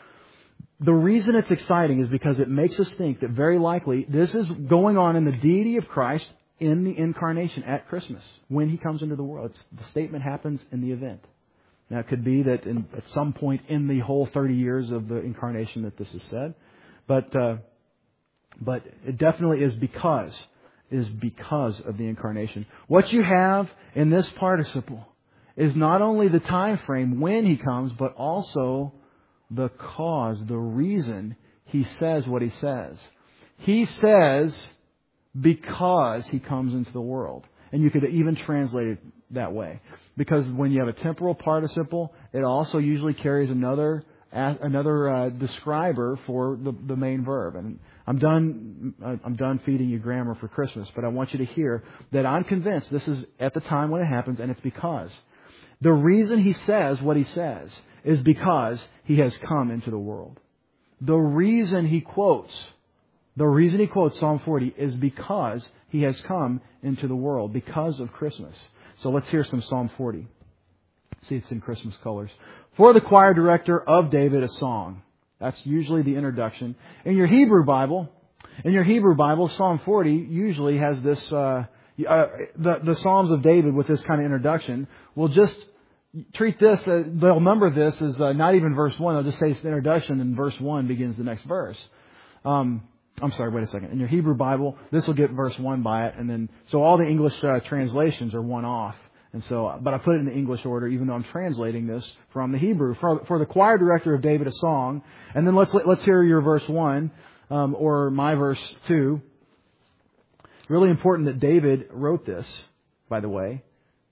The reason it's exciting is because it makes us think that very likely this is going on in the deity of Christ in the incarnation at Christmas, when He comes into the world. It's, the statement happens in the event. Now, it could be that in, at some point in the whole thirty years of the incarnation that this is said, but uh, but it definitely is because is because of the incarnation. What you have in this participle is not only the time frame when He comes, but also the cause, the reason He says what He says. He says because He comes into the world. And you could even translate it that way. Because when you have a temporal participle, it also usually carries another another uh, describer for the, the main verb. And I'm done I'm done feeding you grammar for Christmas, but I want you to hear that I'm convinced this is at the time when it happens, and it's because the reason He says what He says is because He has come into the world. The reason He quotes The reason He quotes Psalm forty is because He has come into the world, because of Christmas. So let's hear some Psalm forty. See, it's in Christmas colors. For the choir director of David, a song. That's usually the introduction. In your Hebrew Bible, in your Hebrew Bible, Psalm forty usually has this, uh, uh, the, the Psalms of David with this kind of introduction will just treat this, uh, they'll number this as uh, not even verse one. They'll just say it's the introduction and verse one begins the next verse. Um, I'm sorry, wait a second. In your Hebrew Bible, this will get verse one by it, and then so all the English uh, translations are one off. And so, but I put it in the English order, even though I'm translating this from the Hebrew. For, for the choir director of David, a song, and then let's let's hear your verse one um, or my verse two. Really important that David wrote this, by the way,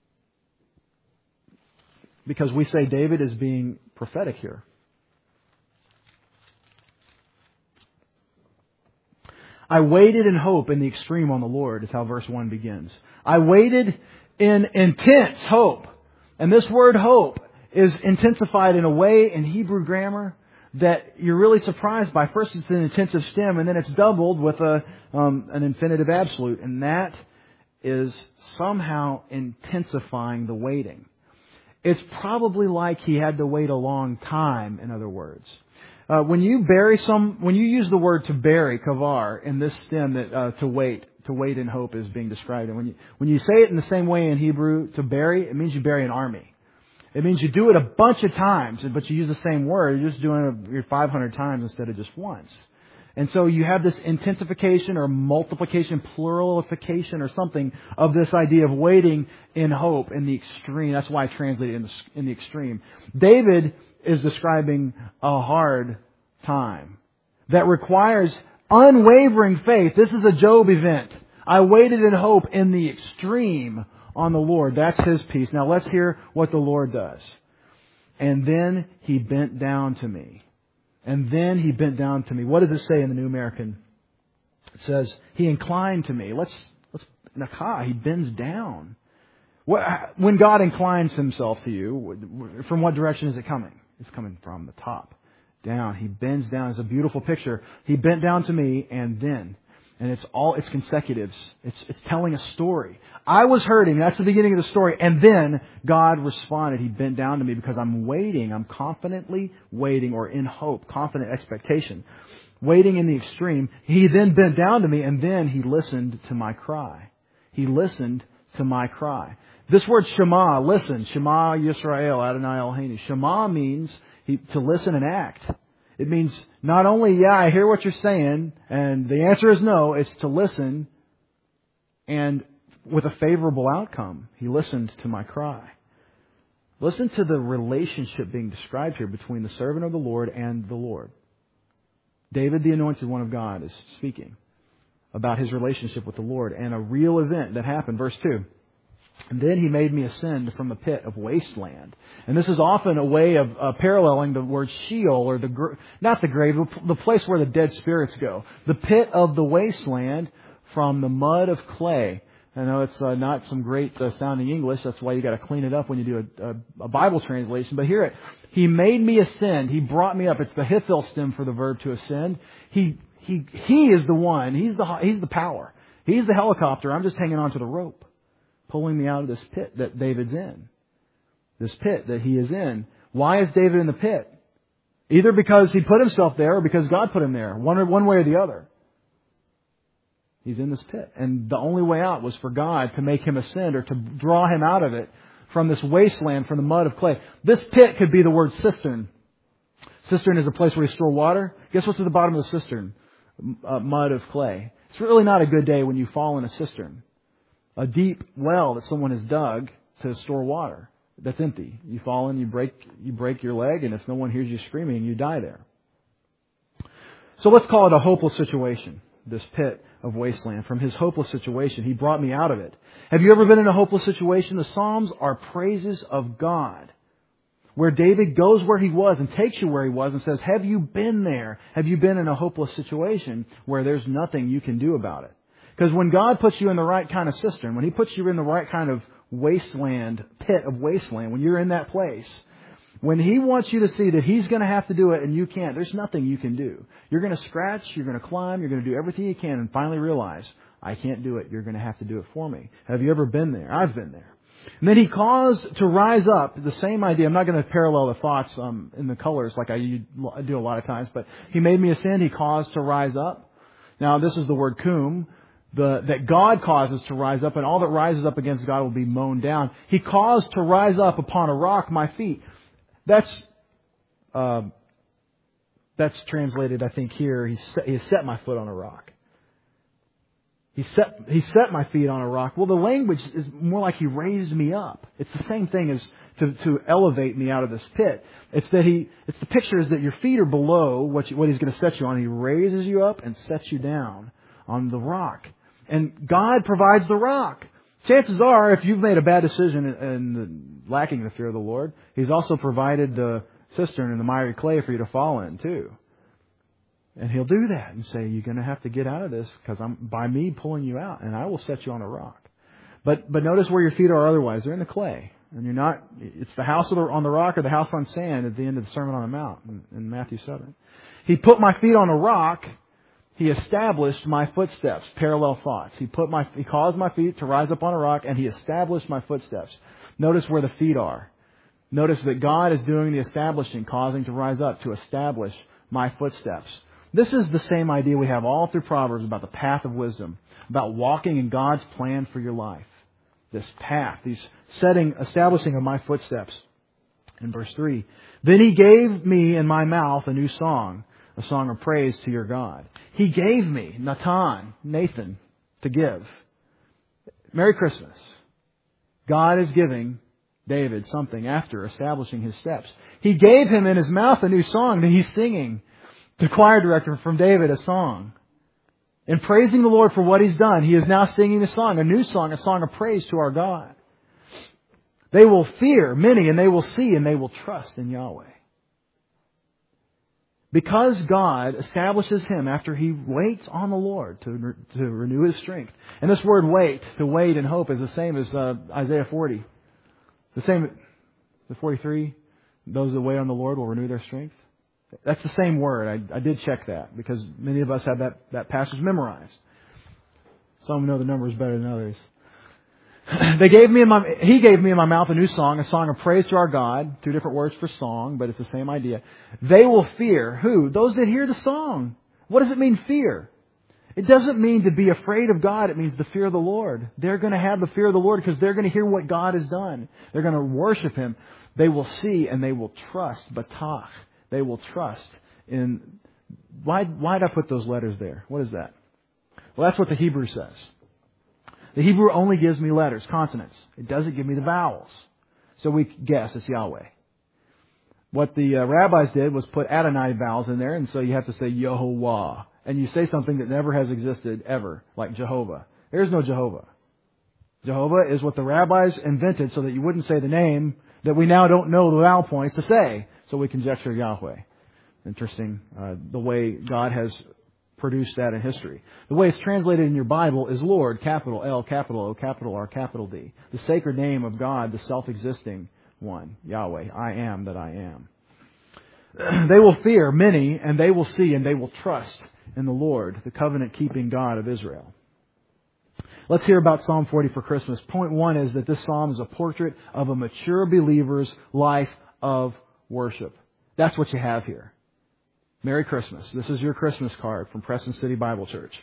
because we say David is being prophetic here. I waited in hope in the extreme on the Lord, is how verse one begins. I waited in intense hope. And this word hope is intensified in a way in Hebrew grammar that you're really surprised by. First it's an intensive stem, and then it's doubled with a um, an infinitive absolute. And that is somehow intensifying the waiting. It's probably like he had to wait a long time, in other words. Uh, when you bury some, when you use the word to bury, kavar, in this stem that uh, to wait, to wait in hope is being described. And when you when you say it in the same way in Hebrew, to bury, it means you bury an army. It means you do it a bunch of times, but you use the same word. You're just doing it five hundred times instead of just once. And so you have this intensification or multiplication, pluralification or something of this idea of waiting in hope in the extreme. That's why I translated it in the, in the extreme. David is describing a hard time that requires unwavering faith. This is a Job event. I waited in hope in the extreme on the Lord. That's His peace. Now let's hear what the Lord does. And then He bent down to me. And then He bent down to me. What does it say in the New American? It says, He inclined to me. Let's, let's, nakah, He bends down. When God inclines Himself to you, from what direction is it coming? It's coming from the top down. He bends down. It's a beautiful picture. He bent down to me, and then, and it's all, it's consecutives. It's, it's telling a story. I was hurting. That's the beginning of the story. And then God responded. He bent down to me because I'm waiting. I'm confidently waiting, or in hope, confident expectation, waiting in the extreme. He then bent down to me, and then He listened to my cry. He listened to my cry. This word Shema, listen, Shema Yisrael, Adonai Eloheinu. Shema means he, to listen and act. It means not only, yeah, I hear what you're saying, and the answer is no, it's to listen, and with a favorable outcome. He listened to my cry. Listen to the relationship being described here between the servant of the Lord and the Lord. David, the anointed one of God, is speaking about his relationship with the Lord and a real event that happened. Verse two. And then He made me ascend from the pit of wasteland. And this is often a way of uh, paralleling the word Sheol, or the gr- not the grave, the place where the dead spirits go. The pit of the wasteland, from the mud of clay. I know it's uh, not some great uh, sounding English. That's why you got to clean it up when you do a, a, a Bible translation. But hear it. He made me ascend. He brought me up. It's the hithil stem for the verb to ascend. He he he is the one. He's the he's the power. He's the helicopter. I'm just hanging on to the rope, pulling me out of this pit that David's in. This pit that he is in. Why is David in the pit? Either because he put himself there or because God put him there. One or one way or the other. He's in this pit. And the only way out was for God to make him ascend or to draw him out of it from this wasteland, from the mud of clay. This pit could be the word cistern. Cistern is a place where you store water. Guess what's at the bottom of the cistern? Uh, mud of clay. It's really not a good day when you fall in a cistern. A deep well that someone has dug to store water that's empty. You fall in, you break, you break your leg, and if no one hears you screaming, you die there. So let's call it a hopeless situation, this pit of wasteland. From his hopeless situation, he brought me out of it. Have you ever been in a hopeless situation? The Psalms are praises of God, where David goes where he was and takes you where he was and says, have you been there? Have you been in a hopeless situation where there's nothing you can do about it? Because when God puts you in the right kind of cistern, when He puts you in the right kind of wasteland, pit of wasteland, when you're in that place, when He wants you to see that He's going to have to do it and you can't, there's nothing you can do. You're going to scratch, you're going to climb, you're going to do everything you can and finally realize, I can't do it. You're going to have to do it for me. Have you ever been there? I've been there. And then He caused to rise up, the same idea. I'm not going to parallel the thoughts um, in the colors like I do a lot of times, but He made me ascend. He caused to rise up. Now, this is the word kum, the, that God causes to rise up, and all that rises up against God will be mown down. He caused to rise up upon a rock my feet. That's uh, that's translated, I think, here. He set, he set my foot on a rock. He set he set my feet on a rock. Well, the language is more like He raised me up. It's the same thing as to, to elevate me out of this pit. It's that He. It's the picture is that your feet are below what you, what He's going to set you on. He raises you up and sets you down on the rock. And God provides the rock. Chances are, if you've made a bad decision and lacking the fear of the Lord, He's also provided the cistern and the miry clay for you to fall in too. And He'll do that and say, you're going to have to get out of this because I'm by me pulling you out, and I will set you on a rock. But but notice where your feet are otherwise. They're in the clay. And you're not, it's the house on the rock or the house on sand at the end of the Sermon on the Mount in, in Matthew seven. He put my feet on a rock. He established my footsteps. Parallel thoughts. He put my, He caused my feet to rise up on a rock, and He established my footsteps. Notice where the feet are. Notice that God is doing the establishing, causing to rise up, to establish my footsteps. This is the same idea we have all through Proverbs about the path of wisdom, about walking in God's plan for your life. This path, these setting, establishing of my footsteps. In verse three, then He gave me in my mouth a new song, a song of praise to your God. He gave me, Natan, Nathan, to give. Merry Christmas. God is giving David something after establishing his steps. He gave him in his mouth a new song that he's singing. The choir director from David a song. In praising the Lord for what He's done, he is now singing a song, a new song, a song of praise to our God. They will fear many, and they will see, and they will trust in Yahweh. Because God establishes him after he waits on the Lord to, to renew his strength. And this word wait, to wait and hope, is the same as uh, Isaiah forty. The same, the forty-three, those that wait on the Lord will renew their strength. That's the same word. I, I did check that because many of us have that, that passage memorized. Some know the numbers better than others. They gave me in my, he gave me in my mouth a new song, a song of praise to our God. Two different words for song, but it's the same idea. They will fear. Who? Those that hear the song. What does it mean, fear? It doesn't mean to be afraid of God. It means the fear of the Lord. They're going to have the fear of the Lord because they're going to hear what God has done. They're going to worship Him. They will see and they will trust. Batach. They will trust in... Why, why did I put those letters there? What is that? Well, that's what the Hebrew says. The Hebrew only gives me letters, consonants. It doesn't give me the vowels. So we guess it's Yahweh. What the uh, rabbis did was put Adonai vowels in there, and so you have to say Yehovah. And you say something that never has existed ever, like Jehovah. There's no Jehovah. Jehovah is what the rabbis invented so that you wouldn't say the name that we now don't know the vowel points to say. So we conjecture Yahweh. Interesting, uh, the way God has produced that in history. The way it's translated in your Bible is Lord, capital L, capital O, capital R, capital D. The sacred name of God, the self-existing one, Yahweh. I am that I am. They will fear many, and they will see, and they will trust in the Lord, the covenant-keeping God of Israel. Let's hear about Psalm forty for Christmas. Point one is that this psalm is a portrait of a mature believer's life of worship. That's what you have here. Merry Christmas. This is your Christmas card from Preston City Bible Church.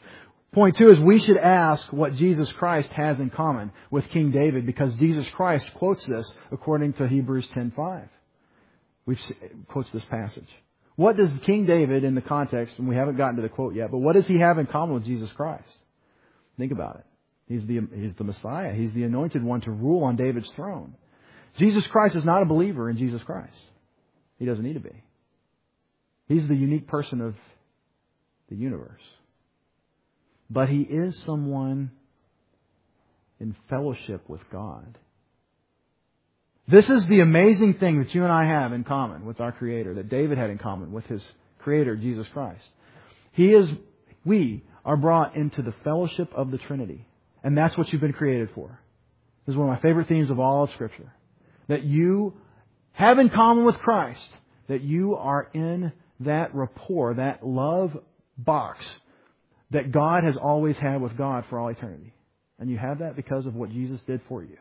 Point two is we should ask what Jesus Christ has in common with King David, because Jesus Christ quotes this according to Hebrews ten five. We've quotes this passage. What does King David in the context, and we haven't gotten to the quote yet, but what does he have in common with Jesus Christ? Think about it. He's the, he's the Messiah. He's the anointed one to rule on David's throne. Jesus Christ is not a believer in Jesus Christ. He doesn't need to be. He's the unique person of the universe. But he is someone in fellowship with God. This is the amazing thing that you and I have in common with our Creator, that David had in common with his Creator, Jesus Christ. He is, we are brought into the fellowship of the Trinity. And that's what you've been created for. This is one of my favorite themes of all of Scripture. That you have in common with Christ, that you are in that rapport, that love box that God has always had with God for all eternity. And you have that because of what Jesus did for you.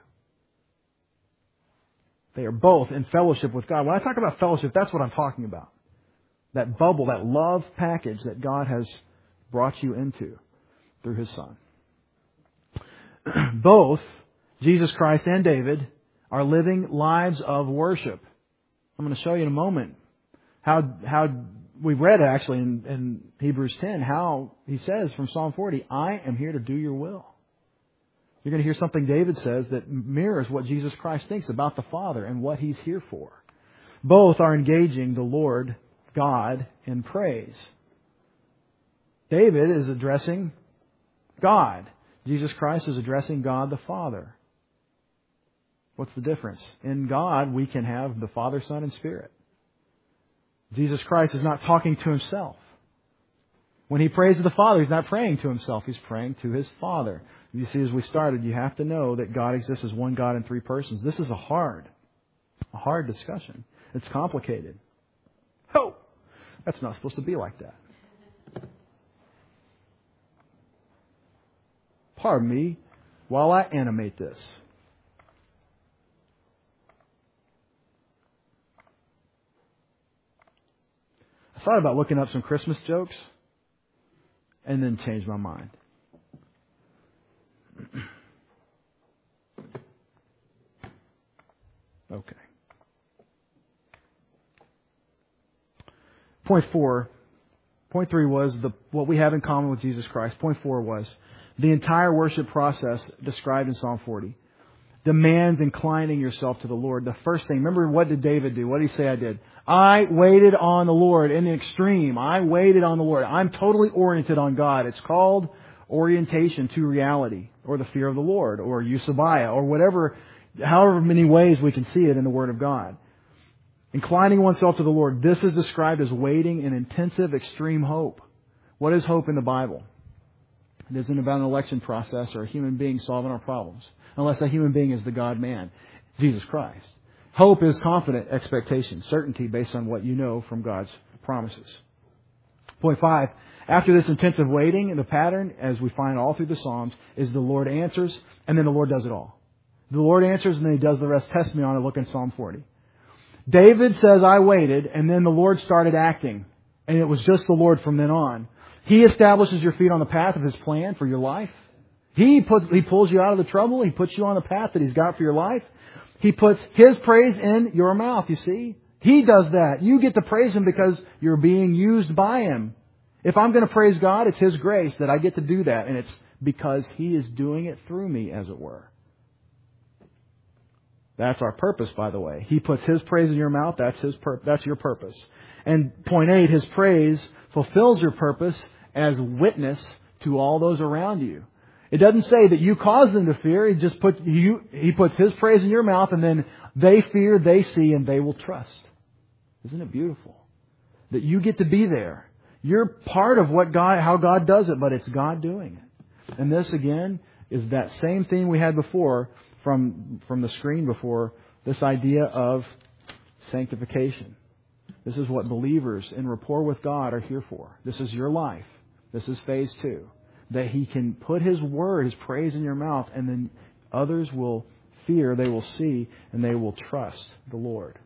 They are both in fellowship with God. When I talk about fellowship, that's what I'm talking about. That bubble, that love package that God has brought you into through His Son. Both Jesus Christ and David are living lives of worship. I'm going to show you in a moment how how we read actually in, in Hebrews ten how he says from Psalm forty, I am here to do your will. You're going to hear something David says that mirrors what Jesus Christ thinks about the Father and what He's here for. Both are engaging the Lord God in praise. David is addressing God. Jesus Christ is addressing God the Father. What's the difference? In God, we can have the Father, Son, and Spirit. Jesus Christ is not talking to Himself. When He prays to the Father, He's not praying to Himself. He's praying to His Father. You see, as we started, you have to know that God exists as one God in three persons. This is a hard, a hard discussion. It's complicated. Oh, that's not supposed to be like that. Pardon me while I animate this. I thought about looking up some Christmas jokes and then changed my mind. Okay. Point four. Point three was the what we have in common with Jesus Christ. Point four was the entire worship process described in Psalm forty demands inclining yourself to the Lord. The first thing, remember, what did David do? What did he say I did? I waited on the Lord in the extreme. I waited on the Lord. I'm totally oriented on God. It's called orientation to reality, or the fear of the Lord, or Eusebia, or whatever, however many ways we can see it in the Word of God. Inclining oneself to the Lord. This is described as waiting in intensive, extreme hope. What is hope in the Bible? It isn't about an election process or a human being solving our problems, unless that human being is the God-man, Jesus Christ. Hope is confident expectation, certainty based on what you know from God's promises. Point five, after this intensive waiting, the pattern, as we find all through the Psalms, is the Lord answers, and then the Lord does it all. The Lord answers, and then He does the rest. Test me on it. Look in Psalm forty. David says, I waited, and then the Lord started acting, and it was just the Lord from then on. He establishes your feet on the path of His plan for your life. He puts, He pulls you out of the trouble. He puts you on the path that He's got for your life. He puts His praise in your mouth, you see. He does that. You get to praise Him because you're being used by Him. If I'm going to praise God, it's His grace that I get to do that. And it's because He is doing it through me, as it were. That's our purpose, by the way. He puts His praise in your mouth. That's His pur- That's your purpose. And point eight, His praise fulfills your purpose as witness to all those around you. It doesn't say that you cause them to fear. He just put you. He puts His praise in your mouth, and then they fear, they see, and they will trust. Isn't it beautiful that you get to be there? You're part of what God, how God does it, but it's God doing it. And this again is that same thing we had before from from the screen before. This idea of sanctification. This is what believers in rapport with God are here for. This is your life. This is phase two. That He can put His word, His praise in your mouth, and then others will fear, they will see, and they will trust the Lord.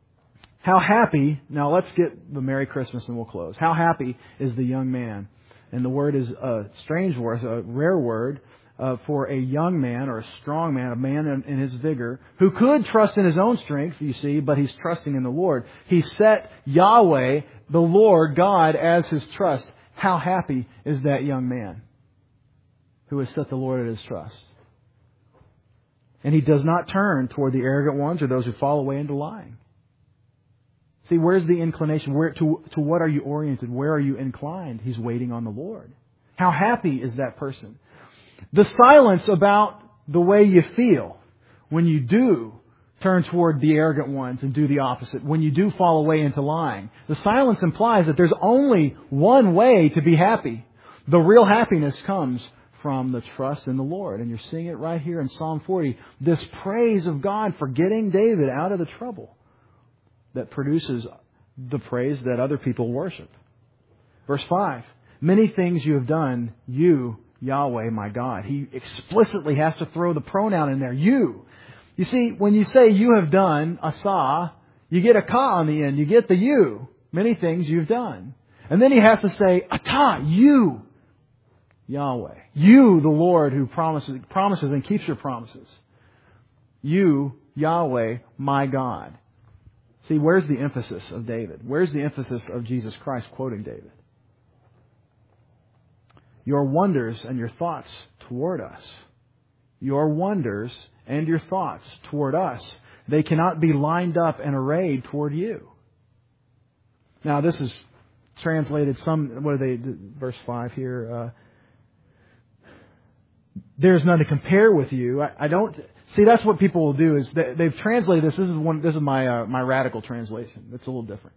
How happy, now let's get the Merry Christmas and we'll close. How happy is the young man And the word is a strange word, a rare word, uh, for a young man or a strong man, a man in, in his vigor, who could trust in his own strength, you see, but he's trusting in the Lord. He set Yahweh, the Lord God, as his trust. How happy is that young man who has set the Lord at his trust? And he does not turn toward the arrogant ones or those who fall away into lying. See, where's the inclination? Where to, to what are you oriented? Where are you inclined? He's waiting on the Lord. How happy is that person? The silence about the way you feel when you do turn toward the arrogant ones and do the opposite, when you do fall away into lying. The silence implies that there's only one way to be happy. The real happiness comes from the trust in the Lord. And you're seeing it right here in Psalm forty. This praise of God for getting David out of the trouble that produces the praise that other people worship. Verse five. Many things you have done, you, Yahweh, my God. He explicitly has to throw the pronoun in there. You. You see, when you say you have done, asah, you get a ka on the end. You get the you. Many things you've done. And then he has to say, ata, you, Yahweh. You, the Lord who promises, promises and keeps your promises. You, Yahweh, my God. See, where's the emphasis of David? Where's the emphasis of Jesus Christ quoting David? Your wonders and your thoughts toward us. Your wonders and your thoughts toward us. They cannot be lined up and arrayed toward you. Now, this is translated some, what are they, verse five here, uh, there's none to compare with you. I, I don't, see, that's what people will do is they, they've translated this. This is one, this is my, uh, my radical translation. It's a little different.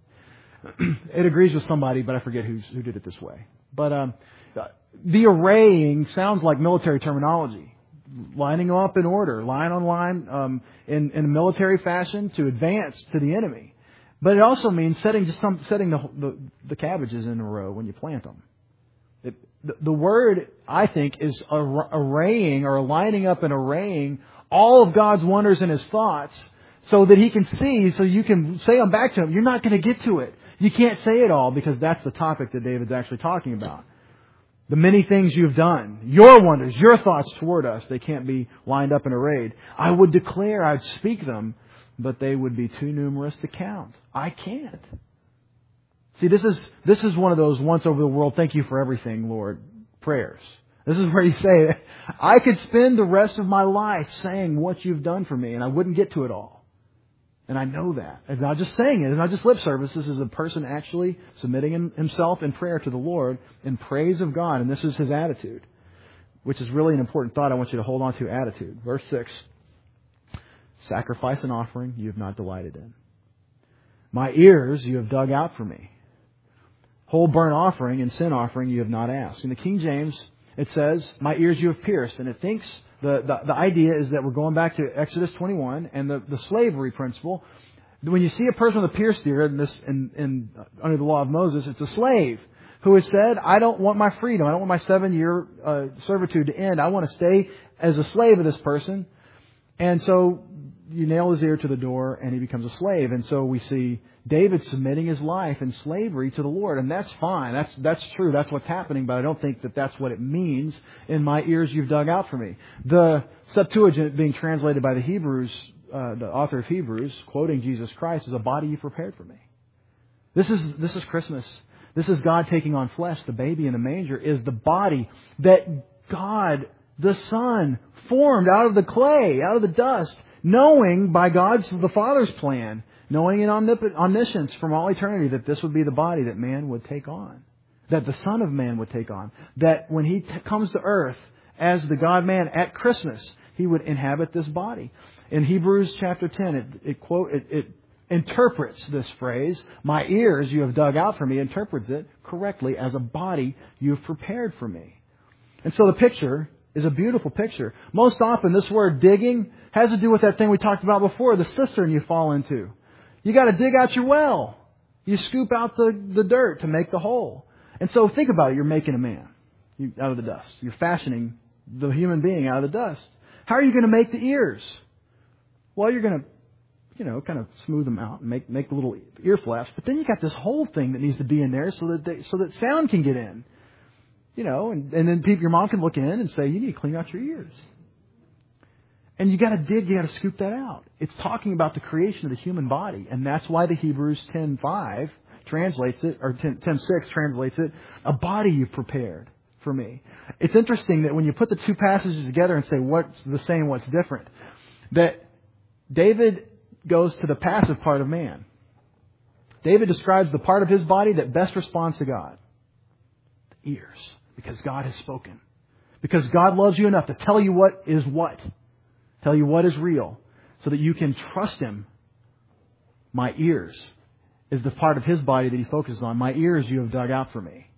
It agrees with somebody, but I forget who's, who did it this way. But, um, the arraying sounds like military terminology. Lining them up in order, line on line, um, in, in a military fashion to advance to the enemy. But it also means setting just some, setting the, the the cabbages in a row when you plant them. It, the, the word, I think, is ar- arraying or lining up and arraying all of God's wonders in His thoughts so that He can see, so you can say them back to Him. You're not going to get to it. You can't say it all because that's the topic that David's actually talking about. The many things you've done, your wonders, your thoughts toward us, they can't be lined up and arrayed. I would declare, I'd speak them, but they would be too numerous to count. I can't. See, this is this is one of those once over the world, thank you for everything, Lord, prayers. This is where you say, I could spend the rest of my life saying what you've done for me, and I wouldn't get to it all. And I know that. It's not just saying it. It's not just lip service. This is a person actually submitting himself in prayer to the Lord in praise of God. And this is his attitude, which is really an important thought I want you to hold on to. Attitude. Verse six. Sacrifice and offering you have not delighted in. My ears you have dug out for me. Whole burnt offering and sin offering you have not asked. In the King James, it says, my ears you have pierced. And it thinks... The, the the idea is that we're going back to Exodus twenty-one and the, the slavery principle. When you see a person with a pierced ear, in this, in, in, under the law of Moses, it's a slave who has said, I don't want my freedom. I don't want my seven-year uh, servitude to end. I want to stay as a slave of this person. And so you nail his ear to the door and he becomes a slave. And so we see David submitting his life in slavery to the Lord. And that's fine. That's that's true. That's what's happening. But I don't think that that's what it means. In my ears you've dug out for me. The Septuagint being translated by the Hebrews, uh, the author of Hebrews, quoting Jesus Christ, is a body you prepared for me. This is this is Christmas. This is God taking on flesh. The baby in the manger is the body that God, the Son, formed out of the clay, out of the dust, knowing by God's, the Father's plan, knowing in omniscience from all eternity that this would be the body that man would take on, that the Son of Man would take on, that when He t- comes to earth as the God-man at Christmas, He would inhabit this body. In Hebrews chapter ten, it, it quote it, it interprets this phrase, my ears you have dug out for me, interprets it correctly as a body you have prepared for me. And so the picture is a beautiful picture. Most often this word digging has to do with that thing we talked about before, the cistern you fall into. You got to dig out your well. You scoop out the, the dirt to make the hole. And so think about it. You're making a man you, out of the dust. You're fashioning the human being out of the dust. How are you going to make the ears? Well, you're going to, you know, kind of smooth them out and make make the little ear flaps. But then you got this whole thing that needs to be in there so that they, so that sound can get in. You know, and, and then people, your mom can look in and say, you need to clean out your ears. And you got to dig, you got to scoop that out. It's talking about the creation of the human body, and that's why the Hebrews ten five translates it, or ten six translates it, a body you prepared for me. It's interesting that when you put the two passages together and say what's the same, what's different, that David goes to the passive part of man. David describes the part of his body that best responds to God. The ears. Because God has spoken. Because God loves you enough to tell you what is what. Tell you what is real. So that you can trust Him. My ears is the part of His body that He focuses on. My ears you have dug out for me.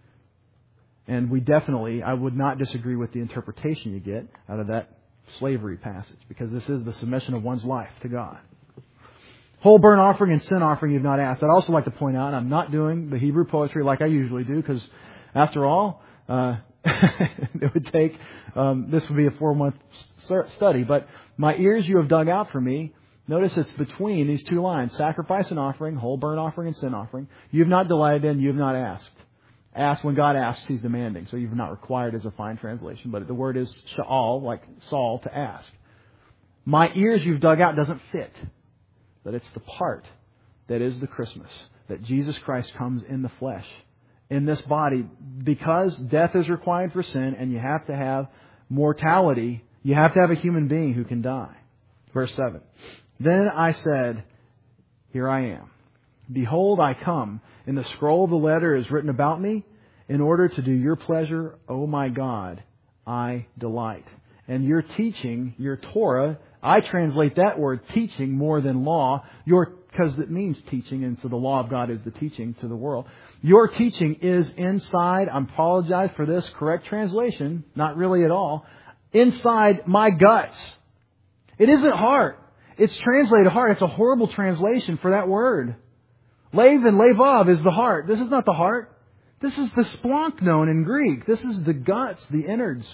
And we definitely, I would not disagree with the interpretation you get out of that slavery passage. Because this is the submission of one's life to God. Whole burnt offering and sin offering you've not asked. I'd also like to point out, I'm not doing the Hebrew poetry like I usually do. Because after all, uh, it would take, um, this would be a four-month study. But my ears you have dug out for me. Notice it's between these two lines. Sacrifice and offering, whole burnt offering and sin offering. You have not delighted in, you have not asked. Ask, when God asks, He's demanding. So you've not required is a fine translation. But the word is sha'al, like Saul, to ask. My ears you've dug out doesn't fit. But it's the part that is the Christmas. That Jesus Christ comes in the flesh. In this body. Because death is required for sin. And you have to have mortality. You have to have a human being who can die. Verse seven. Then I said, here I am. Behold, I come. In the scroll of the letter is written about me. In order to do your pleasure, O my God, I delight. And your teaching, your Torah, I translate that word teaching more than law. Your, because it means teaching, and so the law of God is the teaching to the world. Your teaching is inside, I apologize for this correct translation, not really at all, inside my guts. It isn't heart. It's translated heart. It's a horrible translation for that word. Lev and levav is the heart. This is not the heart. This is the splanknon in Greek. This is the guts, the innards.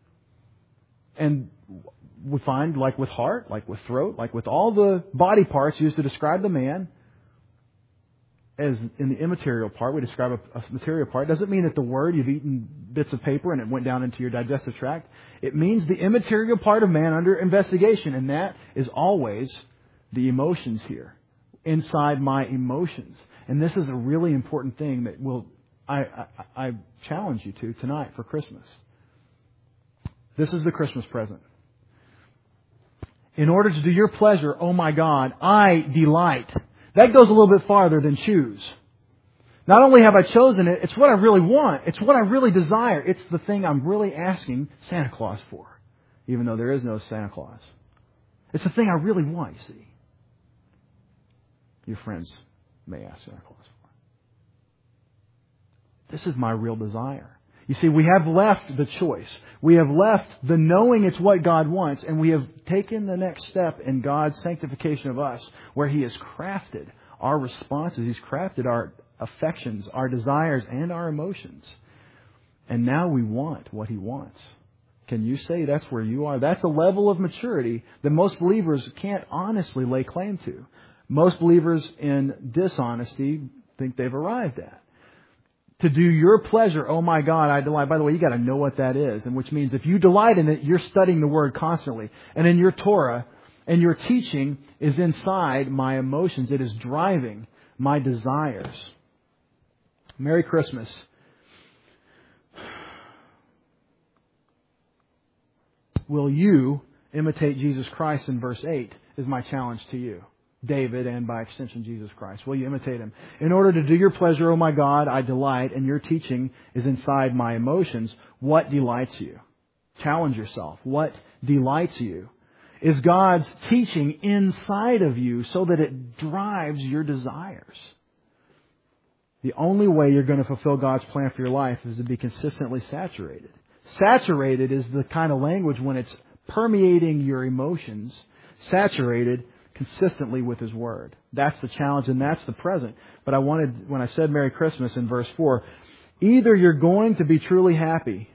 And we find, like with heart, like with throat, like with all the body parts used to describe the man, as in the immaterial part, we describe a, a material part. It doesn't mean that the word, you've eaten bits of paper and it went down into your digestive tract. It means the immaterial part of man under investigation. And that is always the emotions here. Inside my emotions. And this is a really important thing that will I, I, I challenge you to tonight for Christmas. This is the Christmas present. In order to do your pleasure, oh my God, I delight. That goes a little bit farther than choose. Not only have I chosen it, it's what I really want. It's what I really desire. It's the thing I'm really asking Santa Claus for. Even though there is no Santa Claus. It's the thing I really want, you see. Your friends may ask Santa Claus for. This is my real desire. You see, we have left the choice. We have left the knowing it's what God wants, and we have taken the next step in God's sanctification of us, where He has crafted our responses. He's crafted our affections, our desires, and our emotions. And now we want what He wants. Can you say that's where you are? That's a level of maturity that most believers can't honestly lay claim to. Most believers in dishonesty think they've arrived at. To do your pleasure, oh my God, I delight. By the way, you got to know what that is. And which means if you delight in it, you're studying the Word constantly. And in your Torah and your teaching is inside my emotions. It is driving my desires. Merry Christmas. Will you imitate Jesus Christ in verse eight is my challenge to you. David and by extension Jesus Christ. Will you imitate Him? In order to do your pleasure, oh my God, I delight, and your teaching is inside my emotions. What delights you? Challenge yourself. What delights you? Is God's teaching inside of you so that it drives your desires? The only way you're going to fulfill God's plan for your life is to be consistently saturated. Saturated is the kind of language when it's permeating your emotions. Saturated consistently with His Word. That's the challenge and that's the present. But I wanted, when I said Merry Christmas in verse four, either you're going to be truly happy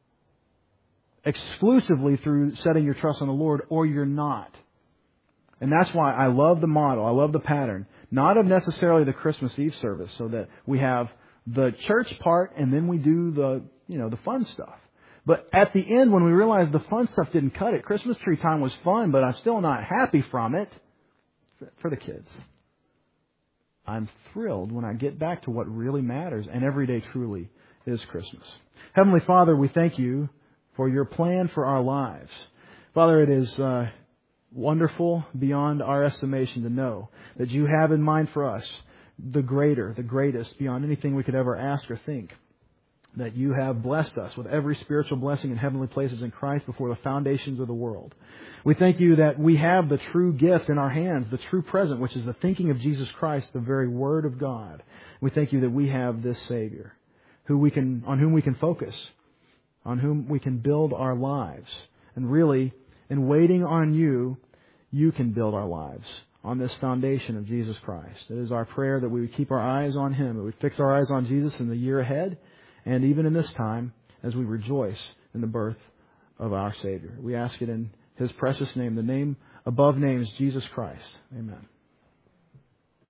exclusively through setting your trust on the Lord, or you're not. And that's why I love the model. I love the pattern. Not of necessarily the Christmas Eve service so that we have the church part, and then we do the, you know, the fun stuff. But at the end, when we realized the fun stuff didn't cut it, Christmas tree time was fun, but I'm still not happy from it, for the kids. I'm thrilled when I get back to what really matters, and every day truly is Christmas. Heavenly Father, we thank you for your plan for our lives. Father, it is uh, wonderful beyond our estimation to know that you have in mind for us the greater, the greatest, beyond anything we could ever ask or think. That you have blessed us with every spiritual blessing in heavenly places in Christ before the foundations of the world. We thank you that we have the true gift in our hands, the true present, which is the thinking of Jesus Christ, the very Word of God. We thank you that we have this Savior, who we can, on whom we can focus, on whom we can build our lives. And really, in waiting on you, you can build our lives on this foundation of Jesus Christ. It is our prayer that we would keep our eyes on Him, that we fix our eyes on Jesus in the year ahead, and even in this time, as we rejoice in the birth of our Savior. We ask it in His precious name, the name above names, Jesus Christ. Amen.